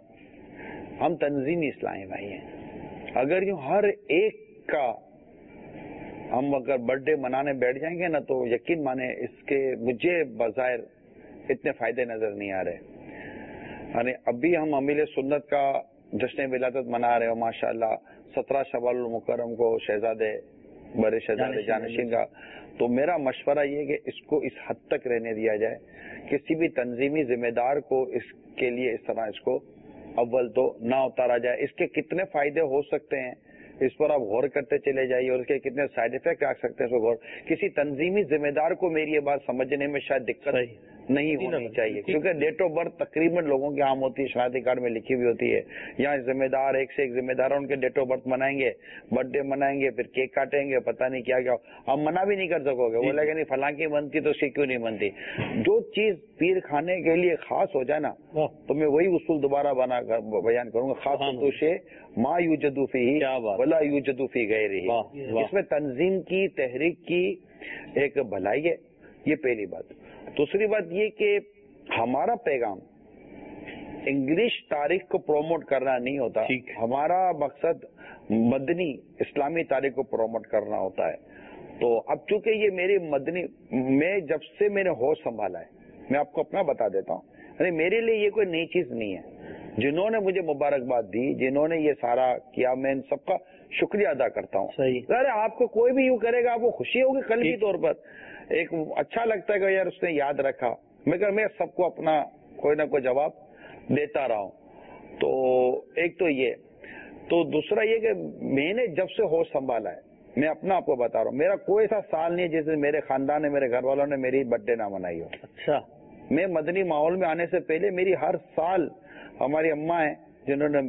ہم تنظیمی اسلامی بھائی ہیں، اگر یوں ہر ایک کا ہم اگر برتھ ڈے منانے بیٹھ جائیں گے نا تو یقین مانے اس کے مجھے بظاہر اتنے فائدے نظر نہیں آ رہے، یعنی ابھی ہم امیل سنت کا جشن ولادت منا رہے ہو ماشاءاللہ، سترہ شوال المکرم کو شہزادے بڑے شہزادے جانشین کا، تو میرا مشورہ یہ کہ اس کو اس حد تک رہنے دیا جائے، کسی بھی تنظیمی ذمہ دار کو اس کے لیے اس طرح اس کو اول تو نہ اتارا جائے، اس کے کتنے فائدے ہو سکتے ہیں اس پر آپ غور کرتے چلے جائیے اور اس کے کتنے سائیڈ افیکٹ آ سکتے ہیں اس کو غور، کسی تنظیمی ذمہ دار کو میری یہ بات سمجھنے میں شاید دقت نہیں ہونی چاہیے، کیونکہ ڈیٹ آف برتھ تقریباً لوگوں کی عام ہوتی ہے، شناختی کارڈ میں لکھی ہوئی ہوتی ہے، یہاں ذمہ دار ایک سے ایک ذمہ دار ان کے ڈیٹ آف برتھ منائیں گے، برتھ ڈے منائیں گے، پھر کیک کاٹیں گے، پتہ نہیں کیا کیا، ہم منع بھی نہیں کر سکو گے، وہ لگے نہیں فلاں کی بنتی تو اس کی کیوں نہیں بنتی، جو چیز پیر کھانے کے لیے خاص ہو جائے نا تو میں وہی اصول دوبارہ بنا کر بیان کروں گا، خاص تو سے ما یوجد فیہ ولا یوجد فی غیرہ، اس میں تنظیم کی تحریک کی ایک بھلائی ہے، یہ پہلی بات۔ دوسری بات یہ کہ ہمارا پیغام انگلش تاریخ کو پروموٹ کرنا نہیں ہوتا، ہمارا مقصد مدنی اسلامی تاریخ کو پروموٹ کرنا ہوتا ہے، تو اب چونکہ یہ میری مدنی، میں جب سے میں نے ہوش سنبھالا ہے، میں آپ کو اپنا بتا دیتا ہوں، یعنی میرے لیے یہ کوئی نئی چیز نہیں ہے، جنہوں نے مجھے مبارکباد دی، جنہوں نے یہ سارا کیا، میں ان سب کا شکریہ ادا کرتا ہوں۔ ظاہر آپ کو کوئی بھی یوں کرے گا آپ کو خوشی ہوگی قلبی طور پر، ایک اچھا لگتا ہے کہ یار اس نے یاد رکھا، مگر میں سب کو اپنا کوئی نہ کوئی جواب دیتا رہا ہوں، تو ایک تو یہ، تو دوسرا یہ کہ میں نے جب سے ہوش سنبھالا ہے، میں اپنا آپ کو بتا رہا ہوں، میرا کوئی ایسا سال نہیں ہے جس میں میرے خاندان نے، میرے گھر والوں نے میری برتھ ڈے نہ منائی ہو۔ اچھا، میں مدنی ماحول میں آنے سے پہلے میری ہر سال، ہماری اماں ہیں جنہوں نے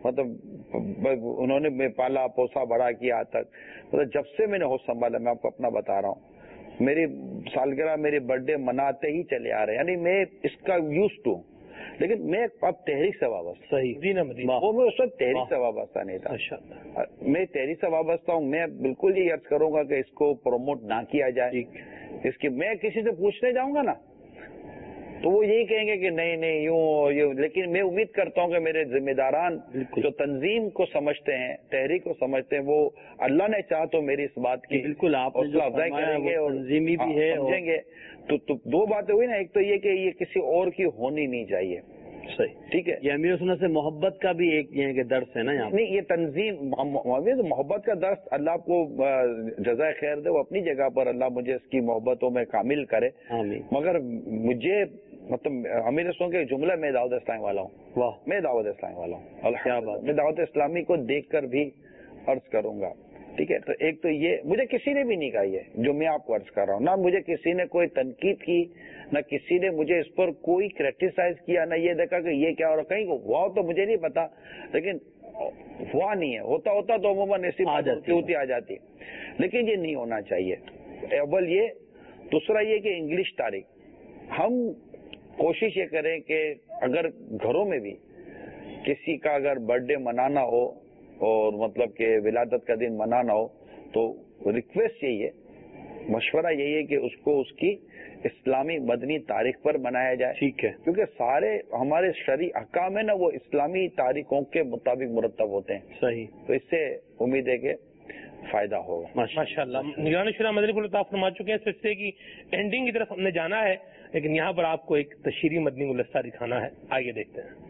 مطلب انہوں نے پالا پوسا بڑا کیا آج تک، مطلب جب سے میں نے ہوش سنبھالا، میں آپ کو اپنا بتا رہا ہوں، میری سالگرہ میری برتھ ڈے مناتے ہی چلے آ رہے ہیں، یعنی میں اس کا یوز ٹو، لیکن میں اب تحریک سے وابستہ، صحیح، وہ میں اس وقت تحریک سے وابستہ نہیں تھا، میں تحریک سے وابستہ ہوں، میں بالکل یہ عرض کروں گا کہ اس کو پروموٹ نہ کیا جائے، اس کی میں کسی سے پوچھنے جاؤں گا نا تو وہ یہی کہیں گے کہ نہیں نہیں یوں یوں، لیکن میں امید کرتا ہوں کہ میرے ذمہ داران جو تنظیم کو سمجھتے ہیں، تحریک کو سمجھتے ہیں، وہ اللہ نے چاہا تو میری اس بات کی بالکل آپ حوصلہ افزائی کریں گے اور تنظیمی بھی ہے سمجھیں گے. تو دو باتیں ہوئی نا، ایک تو یہ کہ یہ کسی اور کی ہونی نہیں چاہیے. صحیح، ٹھیک ہے. یہ امیر سنت سے محبت کا بھی ایک یہ کہ درس ہے نا یہاں نہیں، یہ تنظیم محبت کا درس، اللہ کو جزائے خیر دے، وہ اپنی جگہ پر اللہ مجھے اس کی محبتوں میں کامل کرے. آمین. مگر مجھے مطلب امیر سن کے جملہ میں دعوت اسلامی والا ہوں. واہ، میں دعوت اسلامی والا ہوں. کیا بات. میں دعوت اسلامی کو دیکھ کر بھی عرض کروں گا. ٹھیک ہے. تو ایک تو یہ مجھے کسی نے بھی نہیں کہا یہ جو میں آپ کو عرض کر رہا ہوں، نہ مجھے کسی نے کوئی تنقید کی، نہ کسی نے مجھے اس پر کوئی کریٹیسائز کیا، نہ یہ دیکھا کہ یہ کیا ہو رہا. کہیں ہوا تو مجھے نہیں پتا، لیکن ہوا نہیں ہے. ہوتا ہوتا تو عموماً ایسی ہوتی آ جاتی، لیکن یہ نہیں ہونا چاہیے. اول یہ، دوسرا یہ کہ انگلش تاریخ ہم کوشش یہ کریں کہ اگر گھروں میں بھی کسی کا اگر برتھ ڈے منانا ہو اور مطلب کہ ولادت کا دن منانا ہو تو ریکویسٹ یہی ہے، مشورہ یہی ہے کہ اس کو اس کی اسلامی مدنی تاریخ پر منایا جائے. ٹھیک ہے. کیونکہ سارے ہمارے شرعی احکام ہے نا وہ اسلامی تاریخوں کے مطابق مرتب ہوتے ہیں. صحیح. تو اس سے امید ہے کہ فائدہ ہوگا. ماشاء اللہ. نگران شورا مدنی کو عطا فرما چکے ہیں. سلسلے کی اینڈنگ کی طرف ہم نے جانا ہے، لیکن یہاں پر آپ کو ایک تشریحی مدنی گلدستہ دکھانا ہے. آئیے دیکھتے ہیں.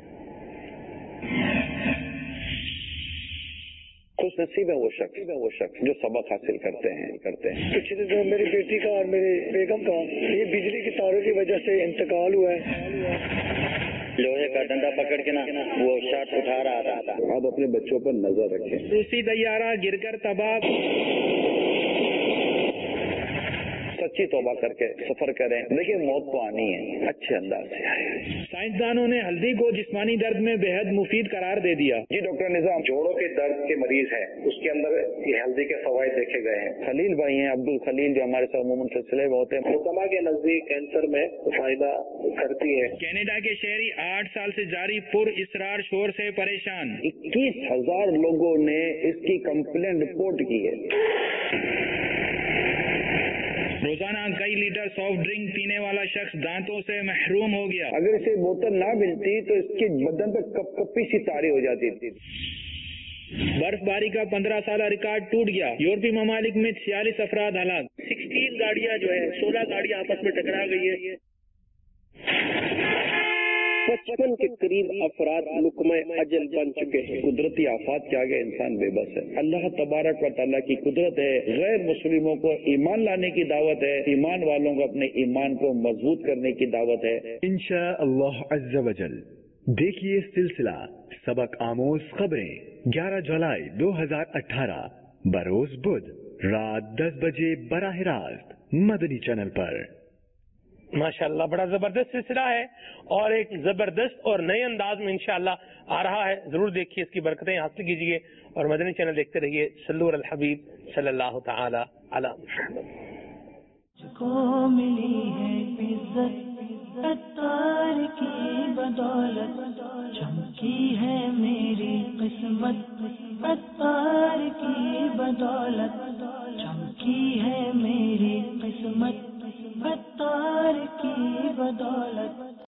خوش نصیب ہے وہ شخص وہ شخص جو سبق حاصل کرتے ہیں کرتے ہیں پچھلے دنوں میری بیٹی کا اور میری بیگم کا یہ بجلی کی تاروں کی وجہ سے انتقال ہوا ہے. لوہے کا ڈنڈا پکڑ کے نا وہ شاٹ اٹھا رہا تھا. آپ اپنے بچوں پر نظر رکھیں. روسی طیارہ گر کر تباہ. سچی توبہ کر کے سفر کریں. دیکھیں موت تو آنی ہے، اچھے انداز سے آئے. سائنسدانوں نے ہلدی کو جسمانی درد میں بے حد مفید قرار دے دیا. جی ڈاکٹر نظام، جوڑوں کے درد کے مریض ہیں، اس کے اندر یہ ہلدی کے فوائد دیکھے گئے ہیں. خلیل بھائی ہیں، عبد الخلیل، جو ہمارے ساتھ عموماً سلسلے میں ہوتے ہیں. حکما کے نزدیک کینسر میں فائدہ کرتی ہے. کینیڈا کے شہری آٹھ سال سے جاری پر اسرار شور سے پریشان. اکیس ہزار لوگوں نے اس کی کمپلین رپورٹ کی ہے. روزانہ کئی لیٹر سافٹ ڈرنک پینے والا شخص دانتوں سے محروم ہو گیا. اگر اسے بوتل نہ ملتی تو اس کے بدن پہ کپ کپی سی تاری ہو جاتی تھی. برف باری کا پندرہ سالہ ریکارڈ ٹوٹ گیا. یورپی ممالک میں چھیالیس افراد ہلاک. سکسٹین گاڑیاں جو ہے سولہ گاڑیاں آپس میں ٹکرا گئی ہے. پچپن کے قریب افراد لقمہ اجل بن چکے ہیں. قدرتی آفات کے آگے انسان بے بس ہے. اللہ تبارک و تعالیٰ کی قدرت ہے. غیر مسلموں کو ایمان لانے کی دعوت ہے، ایمان والوں کو اپنے ایمان کو مضبوط کرنے کی دعوت ہے. انشاء اللہ عز و جل دیکھیے سلسلہ سبق آموز خبریں گیارہ جولائی دو ہزار اٹھارہ بروز بدھ رات دس بجے براہ راست مدنی چینل پر. ماشاءاللہ بڑا زبردست سلسلہ ہے اور ایک زبردست اور نئے انداز میں انشاءاللہ آ رہا ہے. ضرور دیکھیے، اس کی برکتیں حاصل کیجیے اور مدنی چینل دیکھتے رہیے. صلو علی الحبیب صلی اللہ تعالی علی محمد. کو ملی ہے عزت اتار کی بدولت، چمکی ہے میری قسمت اتار کی بدولت.